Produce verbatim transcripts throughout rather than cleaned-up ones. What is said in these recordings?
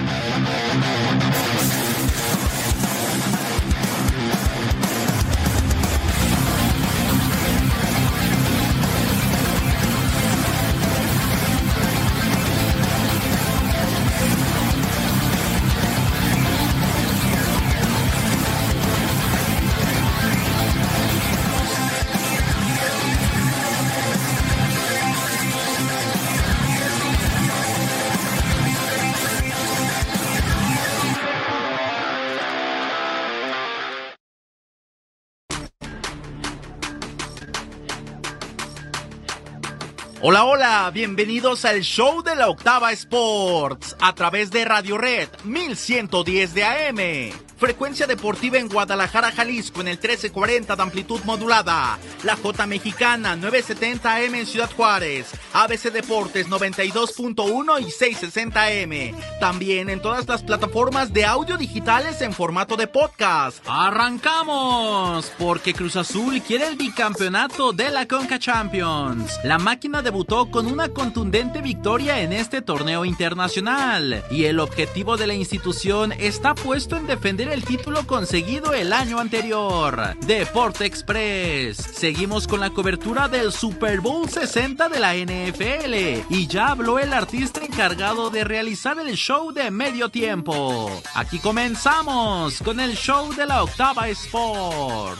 Hola, hola, bienvenidos al show de la Octava Sports a través de Radio Red mil ciento diez de A M. Frecuencia deportiva en Guadalajara, Jalisco en el trece cuarenta de amplitud modulada. La J Mexicana novecientos setenta A M en Ciudad Juárez. A B C Deportes noventa y dos punto uno y seiscientos sesenta A M. También en todas las plataformas de audio digitales en formato de podcast. ¡Arrancamos! Porque Cruz Azul quiere el bicampeonato de la Conca Champions. La máquina debutó con una contundente victoria en este torneo internacional. Y el objetivo de la institución está puesto en defender el título conseguido el año anterior. Deporte Express. Seguimos con la cobertura del Super Bowl sesenta de la N F L y ya habló el artista encargado de realizar el show de medio tiempo. Aquí comenzamos con el show de la Octava Sports.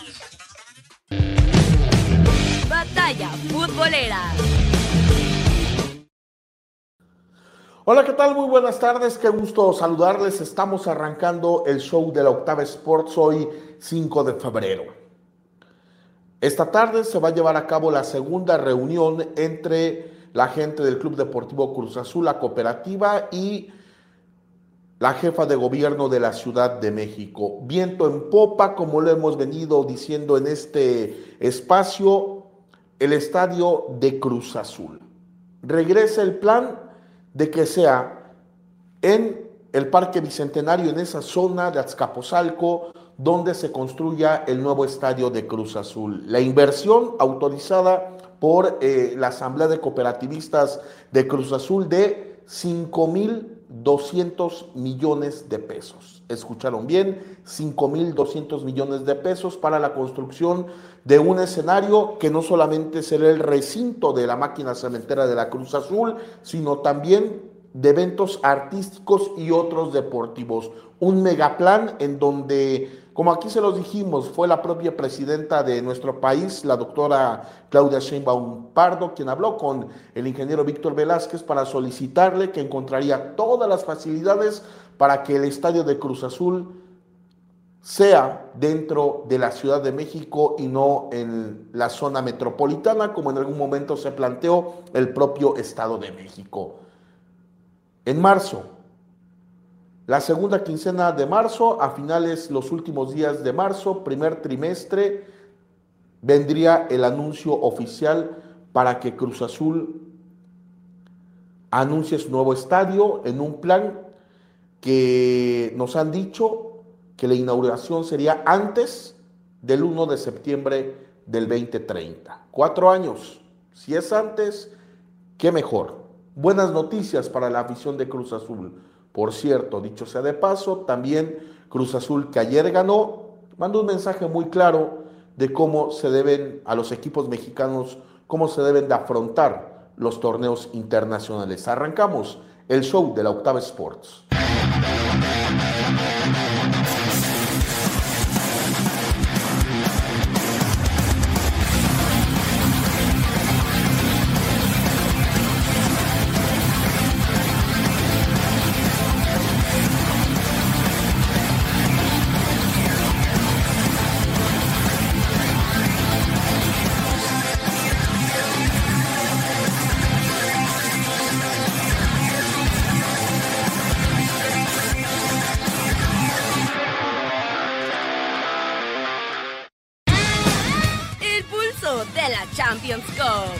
Batalla futbolera. Hola, ¿qué tal? Muy buenas tardes, qué gusto saludarles. Estamos arrancando el show de la Octava Sports hoy, cinco de febrero. Esta tarde se va a llevar a cabo la segunda reunión entre la gente del Club Deportivo Cruz Azul, la cooperativa, y la jefa de gobierno de la Ciudad de México. Viento en popa, como lo hemos venido diciendo en este espacio, el estadio de Cruz Azul. Regresa el plan de que sea en el Parque Bicentenario, en esa zona de Azcapotzalco, donde se construya el nuevo estadio de Cruz Azul. La inversión autorizada por eh, la Asamblea de Cooperativistas de Cruz Azul de cinco mil doscientos millones de pesos. Escucharon bien, cinco mil doscientos millones de pesos para la construcción de un escenario que no solamente será el recinto de la máquina cementera de la Cruz Azul, sino también de eventos artísticos y otros deportivos. Un megaplan en donde, como aquí se los dijimos, fue la propia presidenta de nuestro país, la doctora Claudia Sheinbaum Pardo, quien habló con el ingeniero Víctor Velázquez para solicitarle que encontraría todas las facilidades para que el estadio de Cruz Azul sea dentro de la Ciudad de México y no en la zona metropolitana, como en algún momento se planteó el propio Estado de México. En marzo, la segunda quincena de marzo, a finales los últimos días de marzo, primer trimestre, vendría el anuncio oficial para que Cruz Azul anuncie su nuevo estadio en un plan que nos han dicho que la inauguración sería antes del primero de septiembre del veinte treinta. Cuatro años. Si es antes, qué mejor. Buenas noticias para la afición de Cruz Azul. Por cierto, dicho sea de paso, también Cruz Azul, que ayer ganó, mandó un mensaje muy claro de cómo se deben, a los equipos mexicanos, cómo se deben de afrontar los torneos internacionales. Arrancamos el show de la Octava Sports. Champions Cup.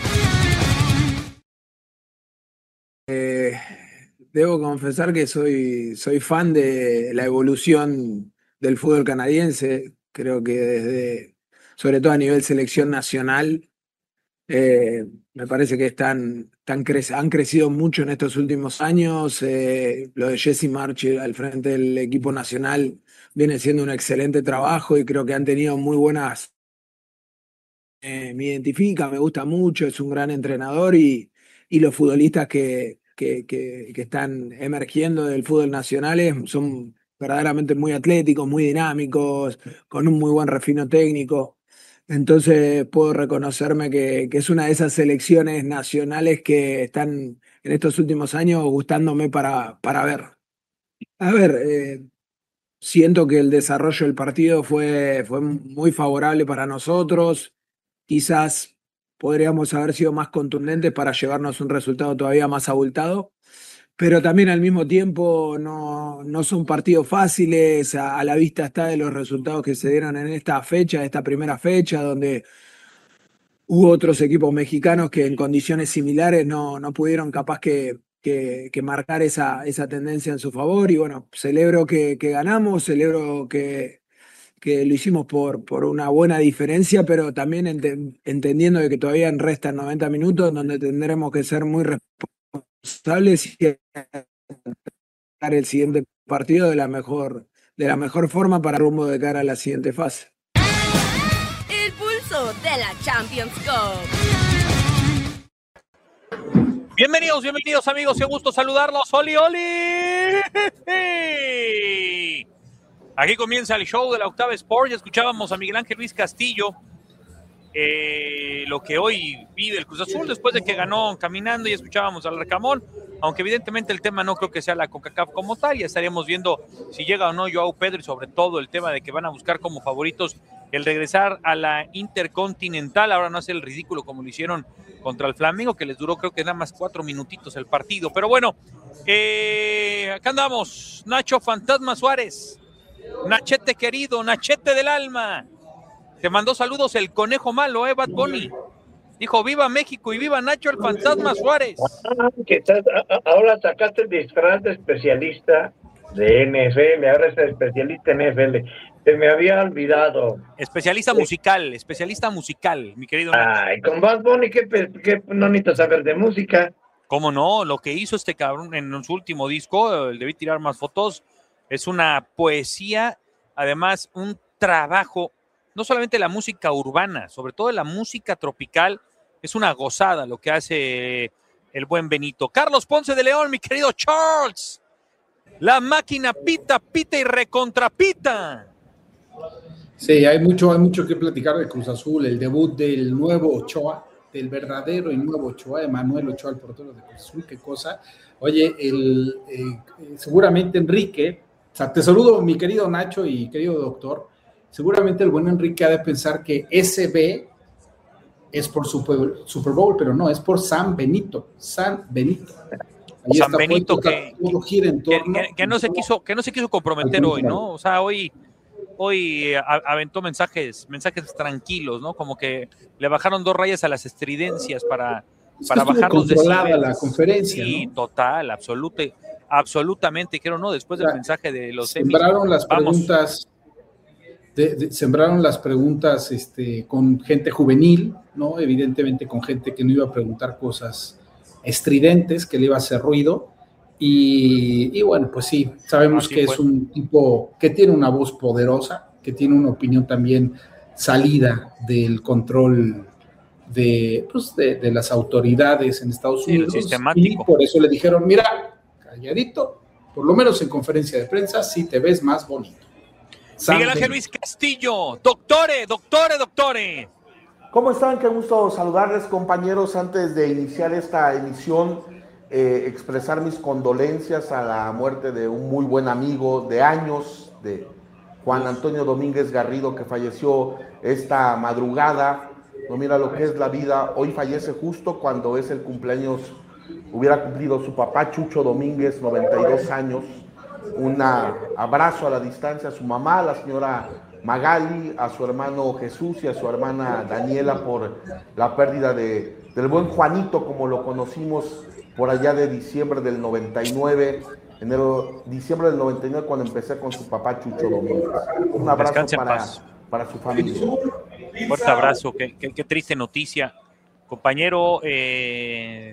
Eh, debo confesar que soy, soy fan de la evolución del fútbol canadiense. Creo que desde, sobre todo a nivel selección nacional, eh, me parece que están tan cre- han crecido mucho en estos últimos años. Eh, lo de Jesse March al frente del equipo nacional viene siendo un excelente trabajo y creo que han tenido muy buenas... Eh, me identifica, me gusta mucho, es un gran entrenador y, y los futbolistas que, que, que, que están emergiendo del fútbol nacional es- son verdaderamente muy atléticos, muy dinámicos, con un muy buen refino técnico. Entonces puedo reconocerme que, que es una de esas selecciones nacionales que están en estos últimos años gustándome para, para ver. A ver, eh, siento que el desarrollo del partido fue, fue muy favorable para nosotros. Quizás podríamos haber sido más contundentes para llevarnos un resultado todavía más abultado, pero también al mismo tiempo no, no son partidos fáciles. A, a la vista está de los resultados que se dieron en esta fecha, esta primera fecha, donde hubo otros equipos mexicanos que en condiciones similares no, no pudieron capaz que, que, que marcar esa, esa tendencia en su favor. Y bueno, celebro que, que ganamos, celebro que, que lo hicimos por, por una buena diferencia, pero también ente- entendiendo de que todavía restan noventa minutos donde tendremos que ser muy responsables y dar el siguiente partido de la mejor, de la mejor forma para rumbo de cara a la siguiente fase. El pulso de la Champions Cup. Bienvenidos, bienvenidos amigos, qué gusto saludarlos. ¡Oli, oli! Aquí comienza el show de la Octava Sport. Ya escuchábamos a Miguel Ángel Luis Castillo. Eh, lo que hoy vive el Cruz Azul después de que ganó caminando, y escuchábamos al Recamón, aunque evidentemente el tema no creo que sea la CONCACAF como tal. Ya estaríamos viendo si llega o no Joao Pedro, y sobre todo el tema de que van a buscar como favoritos el regresar a la Intercontinental, ahora no hacer el ridículo como lo hicieron contra el Flamengo, que les duró creo que nada más cuatro minutitos el partido. Pero bueno, eh, acá andamos, Nacho Fantasma Suárez, Nachete querido, Nachete del alma. Te mandó saludos el conejo malo, eh, Bad Bunny. Dijo, viva México y viva Nacho el Fantasma Suárez. Ah, que estás, ahora sacaste el disfraz de especialista de N F L, ahora es especialista en N F L. Se me había olvidado. Especialista sí. musical, especialista musical, mi querido Nacho. Ay, con Bad Bunny, que, que no necesito saber de música. ¿Cómo no? Lo que hizo este cabrón en su último disco, debí tirar más fotos, es una poesía, además un trabajo. No solamente la música urbana, sobre todo la música tropical, es una gozada lo que hace el buen Benito. Carlos Ponce de León, mi querido Charles. La máquina pita, pita y recontrapita. Sí, hay mucho, hay mucho que platicar de Cruz Azul, el debut del nuevo Ochoa, del verdadero y nuevo Ochoa, Emanuel Ochoa, el portero de Cruz Azul, qué cosa. Oye, el, eh, seguramente Enrique, o sea, te saludo mi querido Nacho y querido doctor. Seguramente el buen Enrique ha de pensar que S B es por Super, Super Bowl, pero no, es por San Benito, San Benito. Ahí San Benito que, todo gira en torno, que, que, que, no se quiso, que no se quiso comprometer hoy, ¿no? O sea, hoy, hoy aventó mensajes, mensajes tranquilos, ¿no? Como que le bajaron dos rayas a las estridencias para, es para que bajar los decibeles. La conferencia, sí, ¿no? total, absoluta, absolutamente, quiero no, después del o sea, mensaje de los sembraron semis, las vamos. preguntas. De, de, sembraron las preguntas este, con gente juvenil, ¿no? Evidentemente con gente que no iba a preguntar cosas estridentes, que le iba a hacer ruido, y, y bueno, pues sí, sabemos Así que fue. Es un tipo que tiene una voz poderosa, que tiene una opinión también salida del control de, pues, de, de las autoridades en Estados Unidos, sí, sistemático. Y por eso le dijeron, mira, calladito, por lo menos en conferencia de prensa, sí te ves más bonito. Miguel Ángel Luis Castillo, doctore, doctore, doctore. ¿Cómo están? Qué gusto saludarles, compañeros. Antes de iniciar esta emisión, eh, expresar mis condolencias a la muerte de un muy buen amigo de años, de Juan Antonio Domínguez Garrido, que falleció esta madrugada. No mira lo que es la vida. Hoy fallece justo cuando es el cumpleaños, hubiera cumplido su papá, Chucho Domínguez, noventa y dos años. Un abrazo a la distancia a su mamá, a la señora Magali, a su hermano Jesús y a su hermana Daniela por la pérdida de, del buen Juanito, como lo conocimos por allá de diciembre del noventa y nueve, enero, diciembre del noventa y nueve, cuando empecé con su papá Chucho Domínguez. Un abrazo para, para su familia. Fuerte abrazo, qué, qué, qué triste noticia. Compañero eh,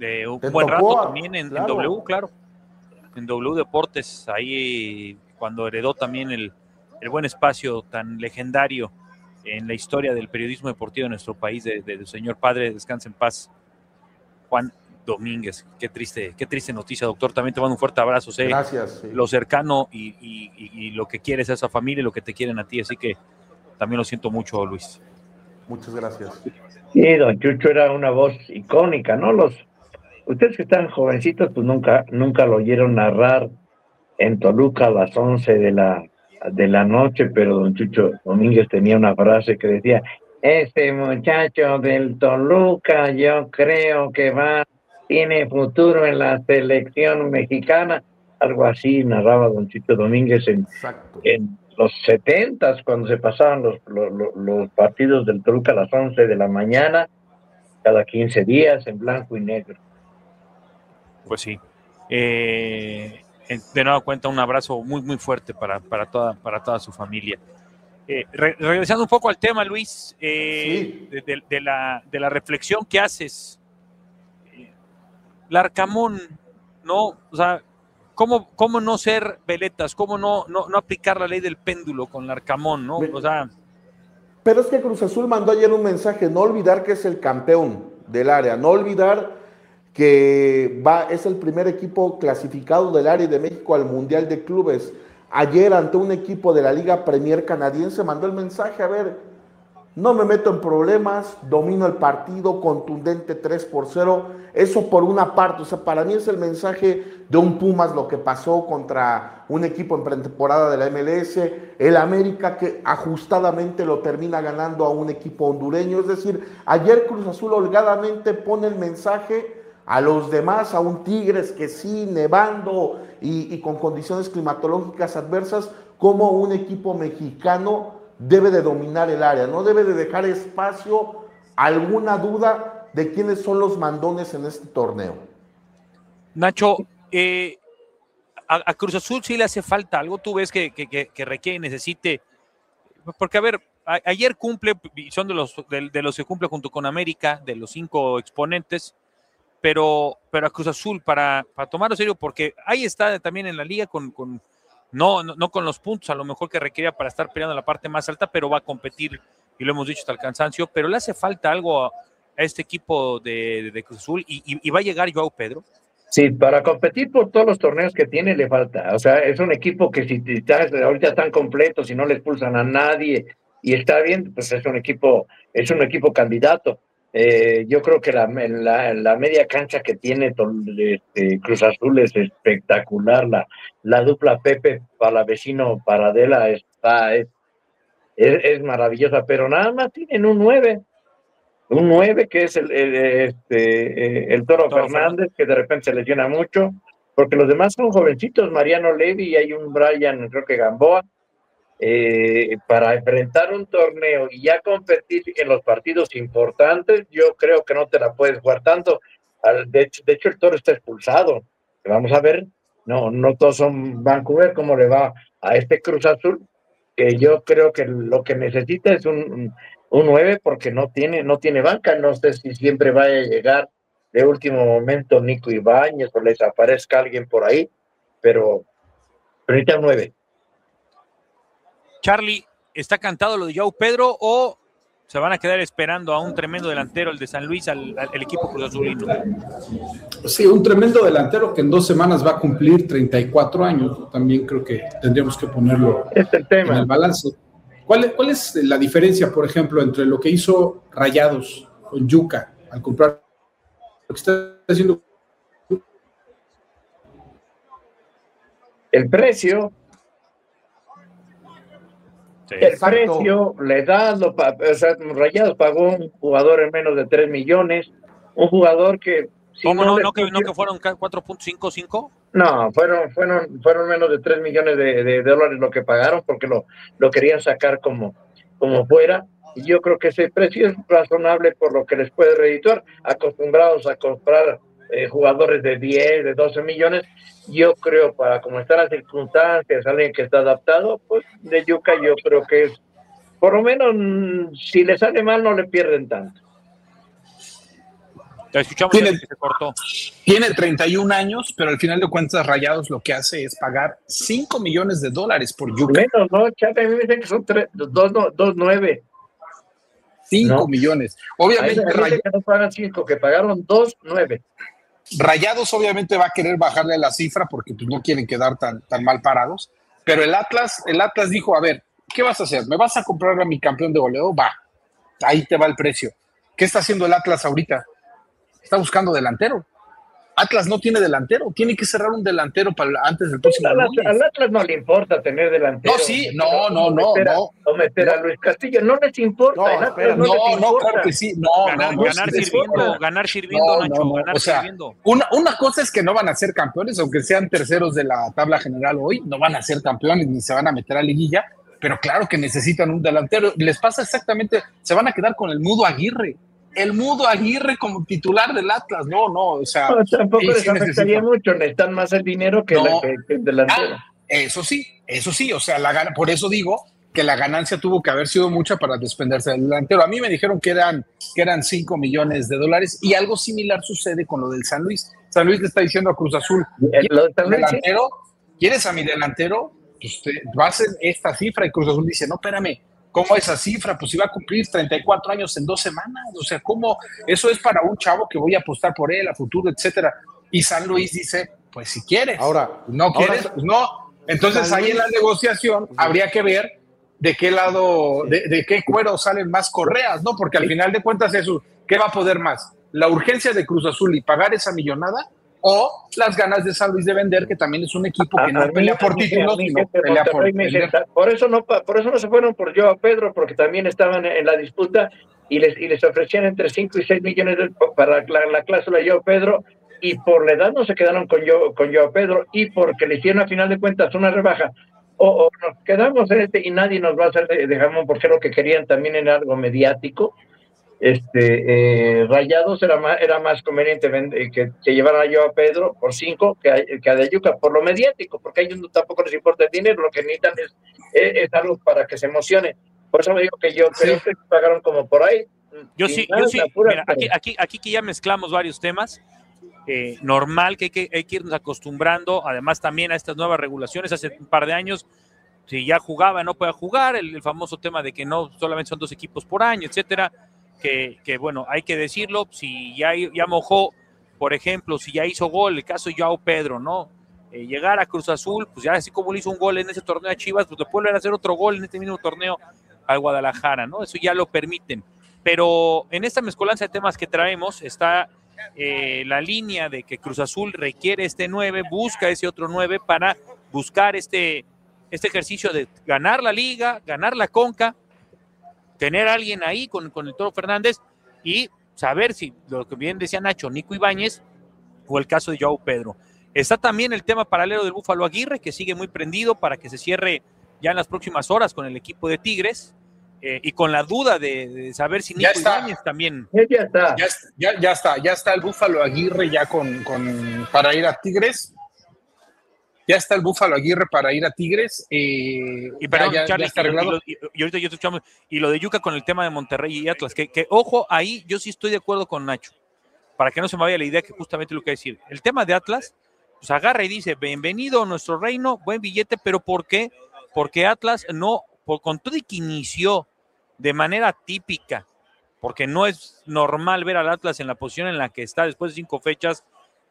de un Te buen tocó, rato también en, claro. en W, claro. En W Deportes, ahí cuando heredó también el, el buen espacio tan legendario en la historia del periodismo deportivo de nuestro país, de, de, de su señor padre, descanse en paz, Juan Domínguez. Qué triste, qué triste noticia, doctor. También te mando un fuerte abrazo. Sé Gracias. Sí. lo cercano y, y, y, y lo que quieres a esa familia y lo que te quieren a ti. Así que también lo siento mucho, Luis. Muchas gracias. Sí, don Chucho era una voz icónica, ¿no? Los ustedes que están jovencitos, pues nunca, nunca lo oyeron narrar en Toluca a las once de la, de la noche, pero don Chucho Domínguez tenía una frase que decía: este muchacho del Toluca, yo creo que va, tiene futuro en la selección mexicana. Algo así narraba don Chucho Domínguez en, en los setentas, cuando se pasaban los, los, los partidos del Toluca a las once de la mañana, cada quince días, en blanco y negro. Pues sí. Eh, de nueva cuenta, un abrazo muy, muy fuerte para, para, toda, para toda su familia. Eh, re, regresando un poco al tema, Luis, eh, sí. de, de, de, la, de la reflexión que haces. Eh, Larcamón, ¿no? O sea, ¿cómo, cómo no ser veletas? ¿Cómo no, no, no aplicar la ley del péndulo con Larcamón, ¿no? O sea... Pero es que Cruz Azul mandó ayer un mensaje: no olvidar que es el campeón del área, no olvidar que va, es el primer equipo clasificado del área de México al Mundial de Clubes. Ayer, ante un equipo de la Liga Premier canadiense, mandó el mensaje: a ver, no me meto en problemas, domino el partido, contundente tres por cero, eso por una parte. O sea, para mí es el mensaje de un Pumas, lo que pasó contra un equipo en pretemporada de la M L S, el América, que ajustadamente lo termina ganando a un equipo hondureño. Es decir, ayer Cruz Azul holgadamente pone el mensaje a los demás, a un Tigres que sí, nevando y, y con condiciones climatológicas adversas, como un equipo mexicano debe de dominar el área, no debe de dejar espacio a alguna duda de quiénes son los mandones en este torneo. Nacho, eh, a, a Cruz Azul sí le hace falta algo. Tú ves que, que, que, que requiere y necesite, porque a ver, a, ayer cumple, son de los, de, de los que cumple junto con América, de los cinco exponentes, pero, pero a Cruz Azul para, para tomarlo serio, porque ahí está también en la liga con, con no, no, no con los puntos a lo mejor que requería para estar peleando en la parte más alta, pero va a competir, y lo hemos dicho hasta el cansancio, pero le hace falta algo a, a este equipo de, de, de Cruz Azul, y, y, y va a llegar Joao Pedro. Sí, para competir por todos los torneos que tiene le falta. O sea, es un equipo que si estás, ahorita están completos y no le expulsan a nadie y está bien, pues es un equipo, es un equipo candidato. Eh, yo creo que la, la, la media cancha que tiene este, Cruz Azul es espectacular. La, la dupla Pepe Palavecino Paradela está, es, es, es maravillosa, pero nada más tienen un nueve. Un nueve que es el, el, este, el Toro, Toro Fernández, que de repente se lesiona mucho, porque los demás son jovencitos, Mariano Levy, y hay un Brian, creo que Gamboa, eh, para enfrentar un torneo y ya competir en los partidos importantes. Yo creo que no te la puedes jugar tanto. De hecho, de hecho el Toro está expulsado. Vamos a ver, no, no todos son Vancouver, cómo le va a este Cruz Azul, que yo creo que lo que necesita es un, un un nueve, porque no tiene, no tiene banca. No sé si siempre vaya a llegar de último momento Nico Ibáñez o les aparezca alguien por ahí, pero ahorita nueve. Charlie, ¿está cantado lo de Joao Pedro o se van a quedar esperando a un tremendo delantero, el de San Luis, al, al el equipo Cruz Azulino? Sí, un tremendo delantero que en dos semanas va a cumplir treinta y cuatro años. También creo que tendríamos que ponerlo es el tema. En el balance. ¿Cuál es, ¿Cuál es la diferencia, por ejemplo, entre lo que hizo Rayados con Yuka al comprar lo que está haciendo? El precio. Sí, el exacto. precio, la edad, lo, o sea, Rayados pagó un jugador en menos de tres millones, un jugador que... Si ¿Cómo no, no, no, que, no que fueron cuatro punto cinco cinco? No, fueron, fueron, fueron menos de tres millones de, de dólares lo que pagaron, porque lo, lo querían sacar como, como fuera, y yo creo que ese precio es razonable por lo que les puede redituar. Acostumbrados a comprar eh, jugadores de diez, de doce millones, yo creo, para como están las circunstancias, alguien que está adaptado, pues de Yuka yo creo que es, por lo menos, si le sale mal no le pierden tanto. Te escuchamos, Tiene, que se cortó. Tiene treinta y un años, pero al final de cuentas Rayados lo que hace es pagar cinco millones de dólares por Yuka. Menos, ¿no? Chape, a mí me dicen que son tres, dos, no, dos, nueve. cinco No. millones. Obviamente, Ahí me Ray... dicen que no pagan cinco, que pagaron dos, nueve. Rayados obviamente va a querer bajarle la cifra porque pues, no quieren quedar tan, tan mal parados, pero el Atlas, el Atlas dijo, a ver, ¿qué vas a hacer? ¿Me vas a comprar a mi campeón de goleo? Va, ahí te va el precio. ¿Qué está haciendo el Atlas ahorita? Está buscando delantero. Atlas no tiene delantero, tiene que cerrar un delantero para antes del próximo Al, lunes. al Atlas no le importa tener delantero. No, sí, no, no, no, o meter a, no. O meter a Luis Castillo, no les importa. No, el Atlas espera, no, No, les no, importa. claro que sí. No, Ganar, no, no, ganar sí les sirviendo, importa. ganar sirviendo, No, Nacho, no, no. ganar O sea, sirviendo. Una, una cosa es que no van a ser campeones, aunque sean terceros de la tabla general hoy, no van a ser campeones ni se van a meter a liguilla, pero claro que necesitan un delantero. Les pasa exactamente, se van a quedar con el Mudo Aguirre. El Mudo Aguirre como titular del Atlas, no, no, o sea... No, tampoco sí, les sí afectaría necesitan. mucho, necesitan más el dinero que, No. la, que, que el delantero. Ah, eso sí, eso sí, o sea, la, gana- por eso digo que la ganancia tuvo que haber sido mucha para despenderse del delantero. A mí me dijeron que eran, que eran cinco millones de dólares y algo similar sucede con lo del San Luis. San Luis le está diciendo a Cruz Azul, Eh, lo de San ¿quieres a mi Luis, sí. delantero? ¿Quieres a mi delantero? Pues te, va a ser esta cifra y Cruz Azul dice, no, espérame, ¿cómo esa cifra? Pues iba a cumplir treinta y cuatro años en dos semanas. O sea, ¿cómo? Eso es para un chavo que voy a apostar por él a futuro, etcétera. Y San Luis dice, pues si quieres. Ahora, ¿No ahora- quieres? Pues no. Entonces San ahí en Luis- la negociación habría que ver de qué lado, de, de qué cuero salen más correas, ¿no? Porque al final de cuentas eso, ¿qué va a poder más? ¿La urgencia de Cruz Azul y pagar esa millonada? ¿O las ganas de San Luis de vender, que también es un equipo que A- no a mí- pelea por a mí- títulos, a mí sino gente de pelea por Monterrey me dice, vender? por eso no pa- por eso no se fueron por Joao Pedro, porque también estaban en la disputa y les y les ofrecían entre cinco y seis millones de- para la, la cláusula de Joao Pedro, y por la edad no se quedaron con Joao, con Joao Pedro, y porque le hicieron a final de cuentas una rebaja, o, o nos quedamos en este y nadie nos va a hacer de, de jamón, porque lo que querían también era algo mediático. Este eh, Rayados era más, era más conveniente vender, que, que llevaran a Joao Pedro por cinco que a, que a De Yuca, por lo mediático, porque a ellos no, tampoco les importa el dinero, lo que necesitan es, es, es algo para que se emocione. Por eso me digo que yo creo que pagaron como por ahí. Yo Sin sí, más, yo sí. apuras, Mira, pero- aquí, aquí, aquí que ya mezclamos varios temas. Eh, normal que hay, que hay que irnos acostumbrando, además también a estas nuevas regulaciones. Hace un par de años, si ya jugaba, no podía jugar, el, el famoso tema de que no solamente son dos equipos por año, etcétera. Que, que bueno, hay que decirlo, si ya, ya mojó, por ejemplo, si ya hizo gol, el caso de Joao Pedro, ¿no? Eh, llegar a Cruz Azul, pues ya así como le hizo un gol en ese torneo a Chivas, pues le pueden hacer otro gol en este mismo torneo al Guadalajara, ¿no? Eso ya lo permiten. Pero en esta mezcolanza de temas que traemos está eh, la línea de que Cruz Azul requiere este nueve, busca ese otro nueve para buscar este, este ejercicio de ganar la Liga, ganar la Conca, tener a alguien ahí con, con el Toro Fernández y saber si, lo que bien decía Nacho, Nico Ibáñez o el caso de Joao Pedro. Está también el tema paralelo del Búfalo Aguirre, que sigue muy prendido para que se cierre ya en las próximas horas con el equipo de Tigres, eh, y con la duda de, de saber si Nico Ibáñez también. Ya está. Ya, ya, ya está, ya está el Búfalo Aguirre ya con, con para ir a Tigres. Ya está el Búfalo Aguirre para ir a Tigres. Eh, Y perdón, ya, ya, Charlie, ya está y, lo, y, arreglado. lo, y, y ahorita yo estoy escuchando, y lo de Yuca con el tema de Monterrey y Atlas, que, que ojo, ahí yo sí estoy de acuerdo con Nacho, para que no se me vaya la idea que justamente lo que decir. El tema de Atlas, pues agarra y dice, bienvenido a nuestro reino, buen billete, pero ¿por qué? Porque Atlas no, por, con todo y que inició de manera típica, porque no es normal ver al Atlas en la posición en la que está después de cinco fechas,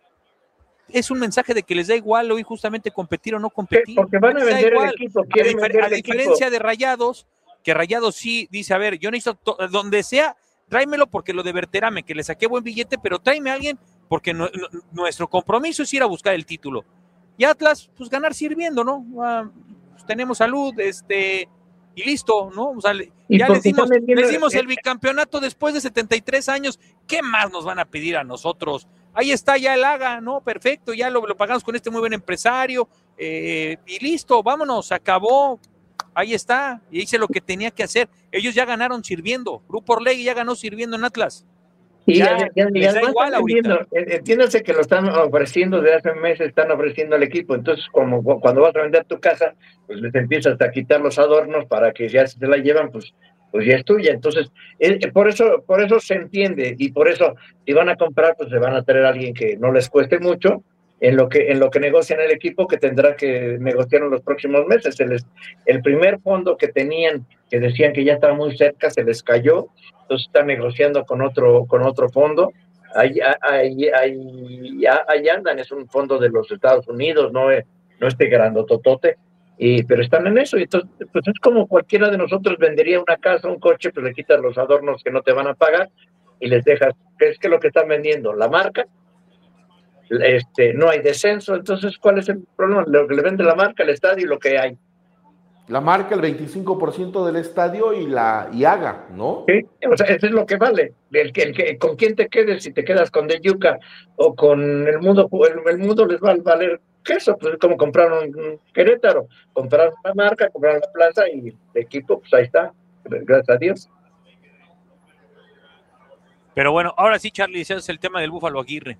es un mensaje de que les da igual hoy justamente competir o no competir. Porque van a Les da vender igual. el equipo, A, quieren difer- vender a el diferencia equipo. de Rayados, que Rayados sí dice, a ver, yo necesito to- donde sea, tráemelo porque lo de Berterame, que le saqué buen billete, pero tráeme a alguien porque no- no- nuestro compromiso es ir a buscar el título. Y Atlas, pues ganar sirviendo, ¿no? Ah, pues, tenemos salud, este, y listo, ¿no? O sea, le- Y ya porque les dimos, están vendiendo- les dimos el bicampeonato después de setenta y tres años. ¿Qué más nos van a pedir a nosotros? Ahí está ya el Haga, ¿no? Perfecto, ya lo, lo pagamos con este muy buen empresario, eh, y listo, vámonos, se acabó. Ahí está, y hice lo que tenía que hacer. Ellos ya ganaron sirviendo. Grupo Orlegui ya ganó sirviendo en Atlas. Y Ya, ya, ya, les ya da no igual están vendiendo. ahorita. En- Entiéndase que lo están ofreciendo desde hace meses, están ofreciendo al equipo. Entonces, como cu- cuando vas a vender tu casa, pues les empiezas a quitar los adornos para que ya se la llevan, pues pues ya es tuya. Entonces, eh, por eso por eso se entiende, y por eso, si van a comprar, pues se van a traer a alguien que no les cueste mucho, en lo que en lo que negocian el equipo, que tendrá que negociar en los próximos meses. El, el primer fondo que tenían, que decían que ya estaba muy cerca, se les cayó, entonces están negociando con otro con otro fondo. Ahí, ahí, ahí, ahí andan, es un fondo de los Estados Unidos, no, no este grandototote, y, pero están en eso. Y entonces, pues es como cualquiera de nosotros vendería una casa, un coche, pues le quitas los adornos que no te van a pagar y les dejas. ¿Qué es que lo que están vendiendo? La marca. Este, no hay descenso, entonces ¿cuál es el problema? Lo que le vende la marca, el estadio y lo que hay. La marca, el veinticinco por ciento del estadio y la y haga, ¿no? Sí, o sea, eso es lo que vale. El que, el que, con quién te quedes, si te quedas con De Yuca o con el mundo, el, el mundo les va a valer queso, pues es como compraron un Querétaro, compraron la marca, compraron la plaza y el equipo, pues ahí está, gracias a Dios. Pero bueno, ahora sí, Charlie, ese es el tema del Búfalo Aguirre.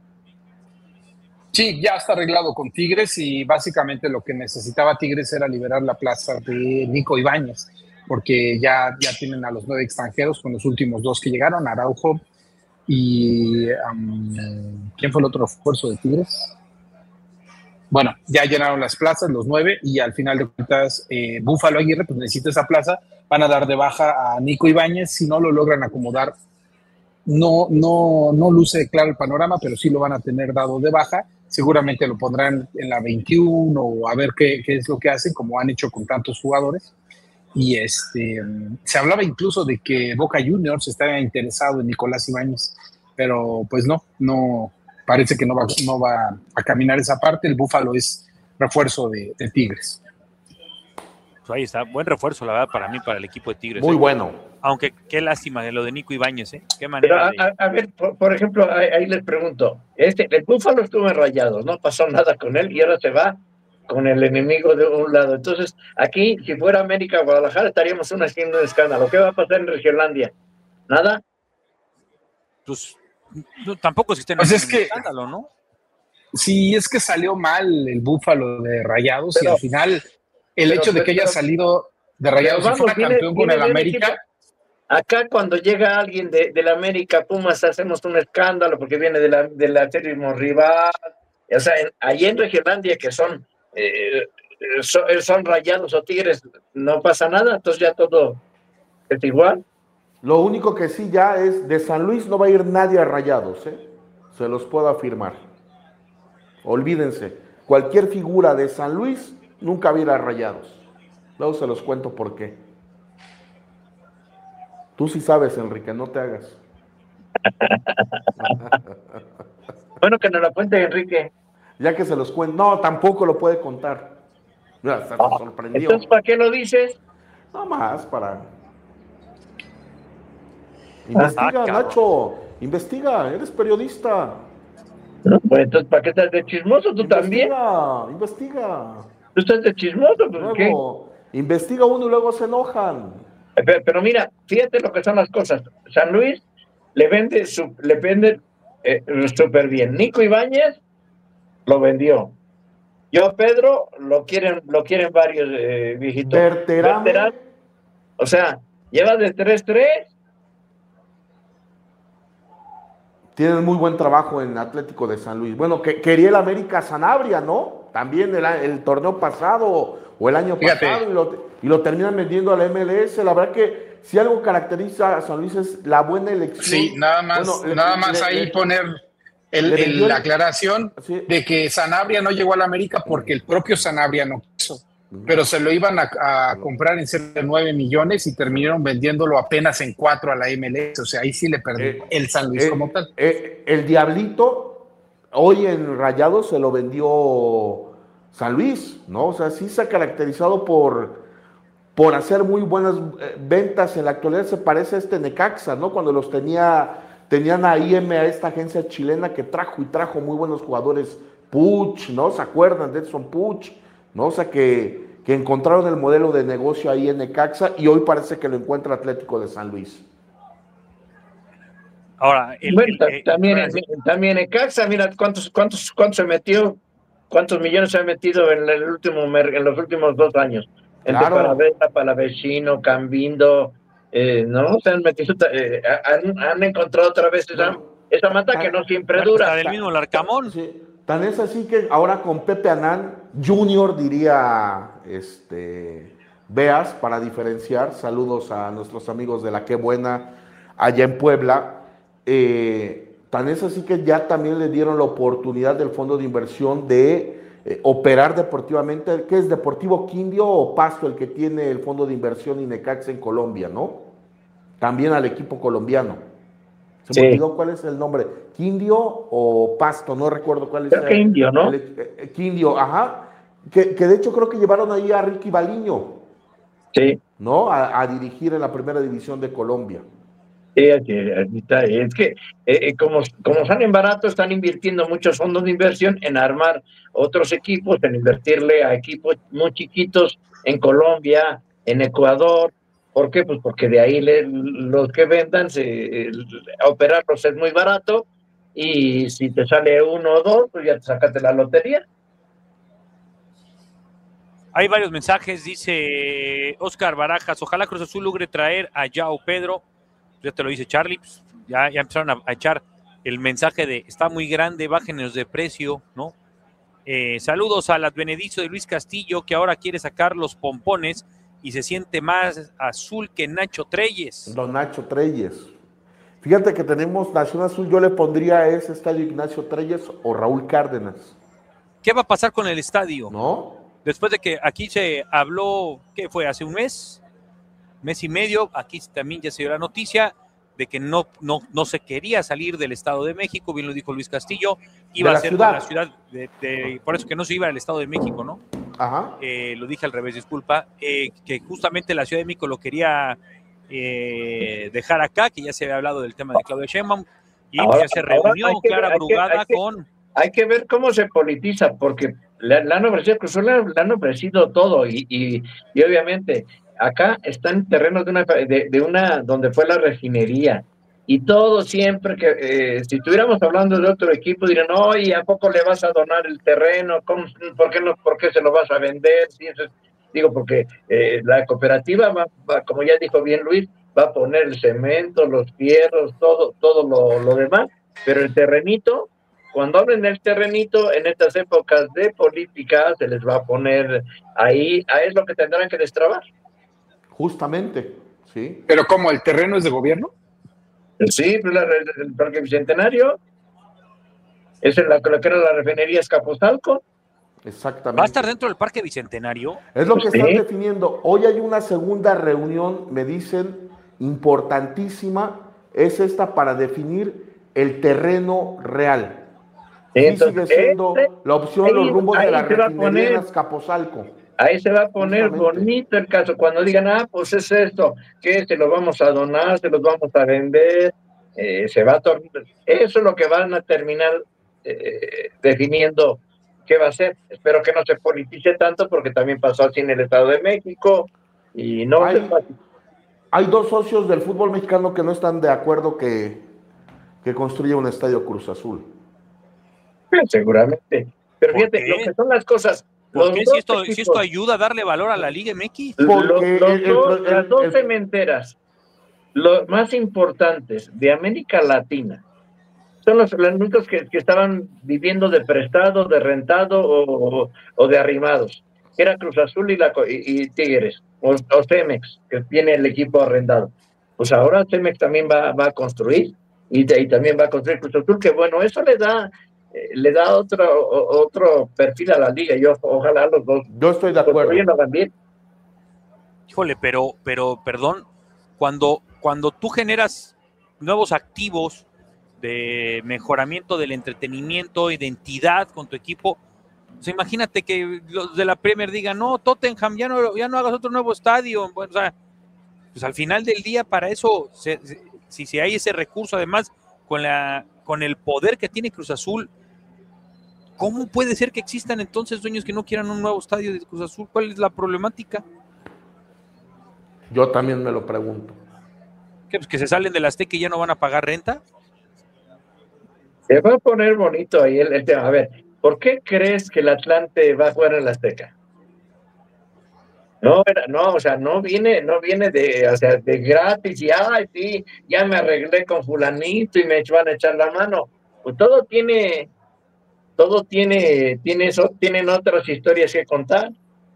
Sí, ya está arreglado con Tigres y básicamente lo que necesitaba Tigres era liberar la plaza de Nico Ibáñez, porque ya, ya tienen a los nueve extranjeros con los últimos dos que llegaron, Araujo y um, ¿quién fue el otro refuerzo de Tigres? Bueno, ya llenaron las plazas, los nueve, y al final de cuentas eh, Búfalo Aguirre pues necesita esa plaza, van a dar de baja a Nico Ibáñez, si no lo logran acomodar. No, no, no luce claro el panorama, pero sí lo van a tener dado de baja. Seguramente lo pondrán en la veintiuno o a ver qué, qué es lo que hacen, como han hecho con tantos jugadores. Y este se hablaba incluso de que Boca Juniors estaba interesado en Nicolás Ibáñez, pero pues no, no parece que no va, no va a caminar esa parte. El Búfalo es refuerzo de, de Tigres. Pues ahí está, buen refuerzo, la verdad, para mí, para el equipo de Tigres. Muy ¿eh? bueno. Aunque qué lástima de lo de Nico Ibáñez, ¿eh? Qué manera. Pero a, a, a ver, por, por ejemplo, ahí, ahí les pregunto, este, el Búfalo estuvo en Rayados, no pasó nada con él y ahora se va con el enemigo de un lado. Entonces, aquí, si fuera América Guadalajara, estaríamos una, haciendo un escándalo. ¿Qué va a pasar en Regiolandia? ¿Nada? Pues no, tampoco existe pues es un que, escándalo, ¿no? Sí, es que salió mal el Búfalo de Rayados pero, y al final el pero, hecho de que pero, haya salido de Rayados y fuera campeón con el América. Equipo. Acá cuando llega alguien de, de la América Pumas hacemos un escándalo porque viene de la, de la acérrimo rival. O sea, en, allí en Regiolandia que son, eh, son son Rayados o Tigres, no pasa nada, entonces ya todo es igual. Lo único que sí ya es de San Luis no va a ir nadie a Rayados, ¿eh? Se los puedo afirmar. Olvídense, cualquier figura de San Luis nunca va a ir a Rayados. Luego se los cuento por qué. Tú sí sabes, Enrique, no te hagas. Bueno, que nos lo cuente, Enrique. Ya que se los cuento. No, tampoco lo puede contar. Mira, hasta se sorprendió. Entonces, ¿para qué lo dices? No más, para... Investiga, ah, Nacho. Investiga, eres periodista. No, pues entonces, ¿para qué estás de chismoso tú investiga, también? Investiga, investiga. ¿Tú estás de chismoso? ¿Pues luego, qué? Investiga uno y luego se enojan. Pero, pero mira, fíjate lo que son las cosas. San Luis le vende, su, le vende eh, súper bien. Nico Ibáñez lo vendió. Yo Pedro lo quieren, lo quieren varios eh, viejitos. Berterame. O sea, lleva de tres tres. Tienen muy buen trabajo en Atlético de San Luis. Bueno, que quería el América Sanabria, ¿no? También el, el torneo pasado o el año Fíjate. pasado y lo, y lo terminan vendiendo a la M L S. La verdad que si algo caracteriza a San Luis es la buena elección. Sí, nada más, bueno, nada le, más le, ahí le, poner el, el, la aclaración sí. de que Sanabria no llegó a la América porque el propio Sanabria no quiso. Pero se lo iban a, a comprar en cerca de nueve millones y terminaron vendiéndolo apenas en cuatro a la M L S. O sea, ahí sí le perdió eh, el San Luis eh, como tal. Eh, el Diablito, hoy en Rayados se lo vendió San Luis, ¿no? O sea, sí se ha caracterizado por, por hacer muy buenas ventas. En la actualidad se parece a este Necaxa, ¿no? Cuando los tenía, tenían a I M, a esta agencia chilena que trajo y trajo muy buenos jugadores. Puch, ¿no? ¿Se acuerdan de Edson Puch? ¿No? O sea, que, que encontraron el modelo de negocio ahí en Necaxa y hoy parece que lo encuentra Atlético de San Luis. Ahora, el, bueno, el, el, también, el, también Necaxa, mira cuántos, cuántos, cuántos se metió, cuántos millones se ha metido en el último en los últimos dos años. Entre claro. Palavecino, Palavecino, Cambindo, eh, no se han metido, eh, han, han encontrado otra vez esa, esa mata que no siempre dura. Hasta del mismo Larcamón. Sí. Tan es así que ahora con Pepe Anán Junior, diría este Beas, para diferenciar. Saludos a nuestros amigos de la Qué Buena allá en Puebla. Eh, tan es así que ya también le dieron la oportunidad del fondo de inversión de eh, operar deportivamente. ¿Qué es Deportivo Quindio o Pasto el que tiene el fondo de inversión Inecaxa en Colombia, no? También al equipo colombiano. Se Sí. me olvidó cuál es el nombre. ¿Quindio o Pasto? No recuerdo cuál es. Creo que Indio, ¿no? El, eh, Quindio, ajá. Que, que de hecho creo que llevaron ahí a Ricky Baliño, Sí. ¿no? A, a dirigir en la primera división de Colombia. Sí, así, así está. Es que eh, como, como salen baratos, están invirtiendo muchos fondos de inversión en armar otros equipos, en invertirle a equipos muy chiquitos en Colombia, en Ecuador. ¿Por qué? Pues porque de ahí le, los que vendan, se, el, operarlos es muy barato, y si te sale uno o dos, pues ya te sacaste la lotería. Hay varios mensajes, dice Oscar Barajas, ojalá Cruz Azul logre traer a Yao Pedro. Ya te lo dice Charlie, pues ya, ya empezaron a, a echar el mensaje de está muy grande, bájenos de precio, ¿no? Eh, saludos al advenedizo de Luis Castillo, que ahora quiere sacar los pompones y se siente más azul que Nacho Treyes. Don Nacho Treyes. Fíjate que tenemos Nación Azul, yo le pondría a ese estadio Ignacio Treyes o Raúl Cárdenas. ¿Qué va a pasar con el estadio? ¿No? Después de que aquí se habló, ¿qué fue? Hace un mes, mes y medio, aquí también ya se dio la noticia de que no, no, no se quería salir del Estado de México, bien lo dijo Luis Castillo, iba a ser con la ciudad, de, de, por eso que no se iba al Estado de México, ¿no? Ajá. Eh, lo dije al revés, disculpa, eh, que justamente la Ciudad de México lo quería eh, dejar acá, que ya se había hablado del tema de Claudia Sheinbaum, y ahora, ya se reunió Clara Brugada con... Hay que ver cómo se politiza, porque le, le han ofrecido, le, le han ofrecido todo, y, y, y obviamente acá está en terrenos de una, de, de una donde fue la refinería, y todo siempre que, eh, si estuviéramos hablando de otro equipo, dirían, oye, ¿a poco le vas a donar el terreno? ¿Cómo, por, qué no, ¿Por qué se lo vas a vender? Sí, eso es, digo, porque eh, la cooperativa, va, va, como ya dijo bien Luis, va a poner el cemento, los fierros, todo, todo lo, lo demás, pero el terrenito, cuando hablen del terrenito, en estas épocas de política, se les va a poner ahí, a es lo que tendrán que destrabar. Justamente, sí. ¿Pero cómo, el terreno es de gobierno? Sí, pues la, el Parque Bicentenario, es la, la que era la refinería Escaposalco. Exactamente. ¿Va a estar dentro del Parque Bicentenario? Es lo que ¿Sí? están definiendo. Hoy hay una segunda reunión, me dicen, importantísima, es esta para definir el terreno real. Sí, entonces, sigue siendo este, la opción ahí, los rumbos de la refinería poner, en Azcapotzalco. Ahí se va a poner Justamente. bonito el caso, cuando digan, ah, pues es esto, que se lo vamos a donar, se los vamos a vender, eh, se va a tornar. Eso es lo que van a terminar eh, definiendo qué va a ser. Espero que no se politice tanto, porque también pasó así en el Estado de México, y no hay, va a ser hay dos socios del fútbol mexicano que no están de acuerdo que, que construya un estadio Cruz Azul. seguramente. Pero fíjate, lo que son las cosas. ¿Por qué? Si esto, equipos, si esto ayuda a darle valor a la Liga M X. Porque los, los el, dos, el, el, las dos el, cementeras, los más importantes de América Latina, son los, los únicos que, que estaban viviendo de prestado, de rentado o, o de arrimados. Era Cruz Azul y, la, y, y Tigres, o, o Cemex, que tiene el equipo arrendado. Pues ahora Cemex también va, va a construir, y, y también va a construir Cruz Azul, que bueno, eso le da... le da otro otro perfil a la liga. Yo ojalá los dos. Yo estoy de acuerdo. También. Híjole, pero, pero, perdón, cuando, cuando tú generas nuevos activos de mejoramiento del entretenimiento, identidad con tu equipo, pues imagínate que los de la Premier digan, no, Tottenham, ya no, ya no hagas otro nuevo estadio. Bueno, o sea, pues al final del día, para eso, se, se, si, si hay ese recurso, además, con la con el poder que tiene Cruz Azul, ¿cómo puede ser que existan entonces dueños que no quieran un nuevo estadio de Cruz Azul? ¿Cuál es la problemática? Yo también me lo pregunto. ¿Qué, pues que se salen del Azteca y ya no van a pagar renta? Se va a poner bonito ahí el, el tema. A ver, ¿por qué crees que el Atlante va a jugar en el Azteca? No, era, no, o sea, no viene, no viene de, o sea, de gratis y ay, sí, ya me arreglé con fulanito y me van a echar la mano. Pues todo tiene, todo tiene, tiene eso, tienen otras historias que contar.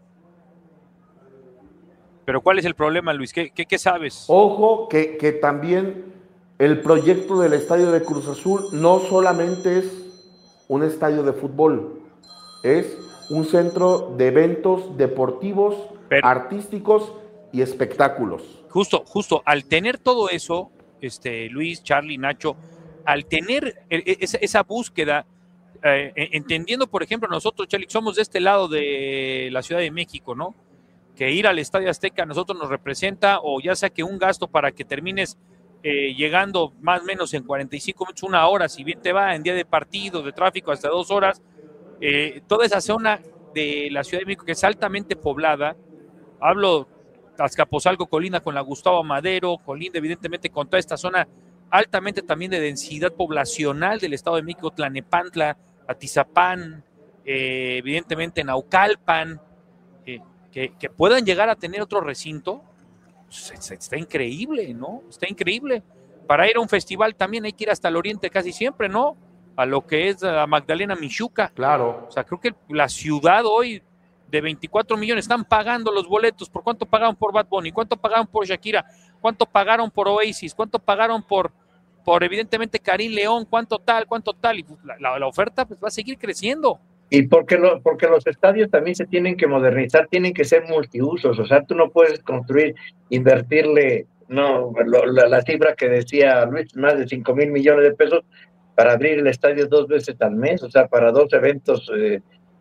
Pero ¿cuál es el problema, Luis? ¿Qué, qué, qué sabes? Ojo que, que también el proyecto del estadio de Cruz Azul no solamente es un estadio de fútbol, es un centro de eventos deportivos, Pero, artísticos y espectáculos. Justo, justo, al tener todo eso, este, Luis, Charlie, Nacho, al tener esa, esa búsqueda, eh, entendiendo, por ejemplo, nosotros, Charlie, somos de este lado de la Ciudad de México, ¿no? Que ir al Estadio Azteca a nosotros nos representa, o ya sea que un gasto para que termines eh, llegando más o menos en cuarenta y cinco minutos, una hora, si bien te va, en día de partido, de tráfico, hasta dos horas, eh, toda esa zona de la Ciudad de México que es altamente poblada, hablo Azcapotzalco, colinda con la Gustavo Madero, colinda evidentemente con toda esta zona altamente también de densidad poblacional del Estado de México, Tlanepantla, Atizapán, eh, evidentemente Naucalpan, eh, que, que puedan llegar a tener otro recinto, pues, está increíble, ¿no? Está increíble. Para ir a un festival también hay que ir hasta el oriente casi siempre, ¿no? A lo que es la Magdalena Michuca. Claro. O sea, creo que la ciudad hoy de veinticuatro millones están pagando los boletos. ¿Por cuánto pagaron por Bad Bunny? ¿Cuánto pagaron por Shakira? ¿Cuánto pagaron por Oasis? ¿Cuánto pagaron por, por evidentemente, Karim León? ¿Cuánto tal? ¿Cuánto tal? Y pues, la, la, la oferta pues, va a seguir creciendo. Y porque, lo, porque los estadios también se tienen que modernizar, tienen que ser multiusos, o sea, tú no puedes construir, invertirle, no, lo, la, la cifra que decía Luis, más de cinco mil millones de pesos para abrir el estadio dos veces al mes, o sea, para dos eventos eh,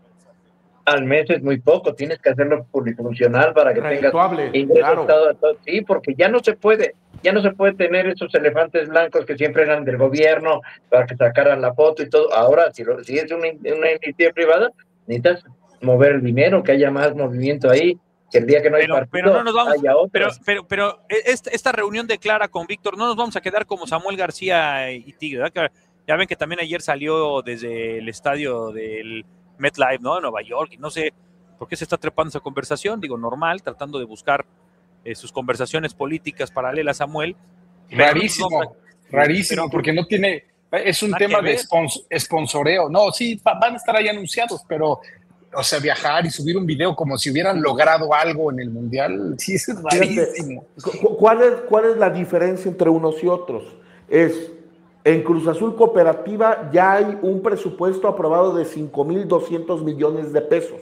al mes es muy poco, tienes que hacerlo polifuncional para que tengas ingresos, claro. todo, todo, sí, porque ya no se puede, ya no se puede tener esos elefantes blancos que siempre eran del gobierno para que sacaran la foto y todo. Ahora, si, lo, si es una, una iniciativa privada, necesitas mover el dinero, que haya más movimiento ahí, que el día que no hay pero, partido pero no nos vamos, haya otros. Pero, pero, pero esta, esta reunión de Clara con Víctor, no nos vamos a quedar como Samuel García y Tigre, ¿verdad? Que ya ven que también ayer salió desde el estadio del MetLife, ¿no? De Nueva York, y no sé por qué se está trepando esa conversación, digo, normal, tratando de buscar eh, sus conversaciones políticas paralelas a Samuel. Rarísimo, a... rarísimo, pero, porque no tiene, es un tema de spons, sponsoreo. No, sí, van a estar ahí anunciados, pero, o sea, viajar y subir un video como si hubieran logrado algo en el Mundial, sí, es rarísimo. Fíjate, ¿cuál es, cuál es la diferencia entre unos y otros? Es... En Cruz Azul Cooperativa ya hay un presupuesto aprobado de cinco mil doscientos millones de pesos.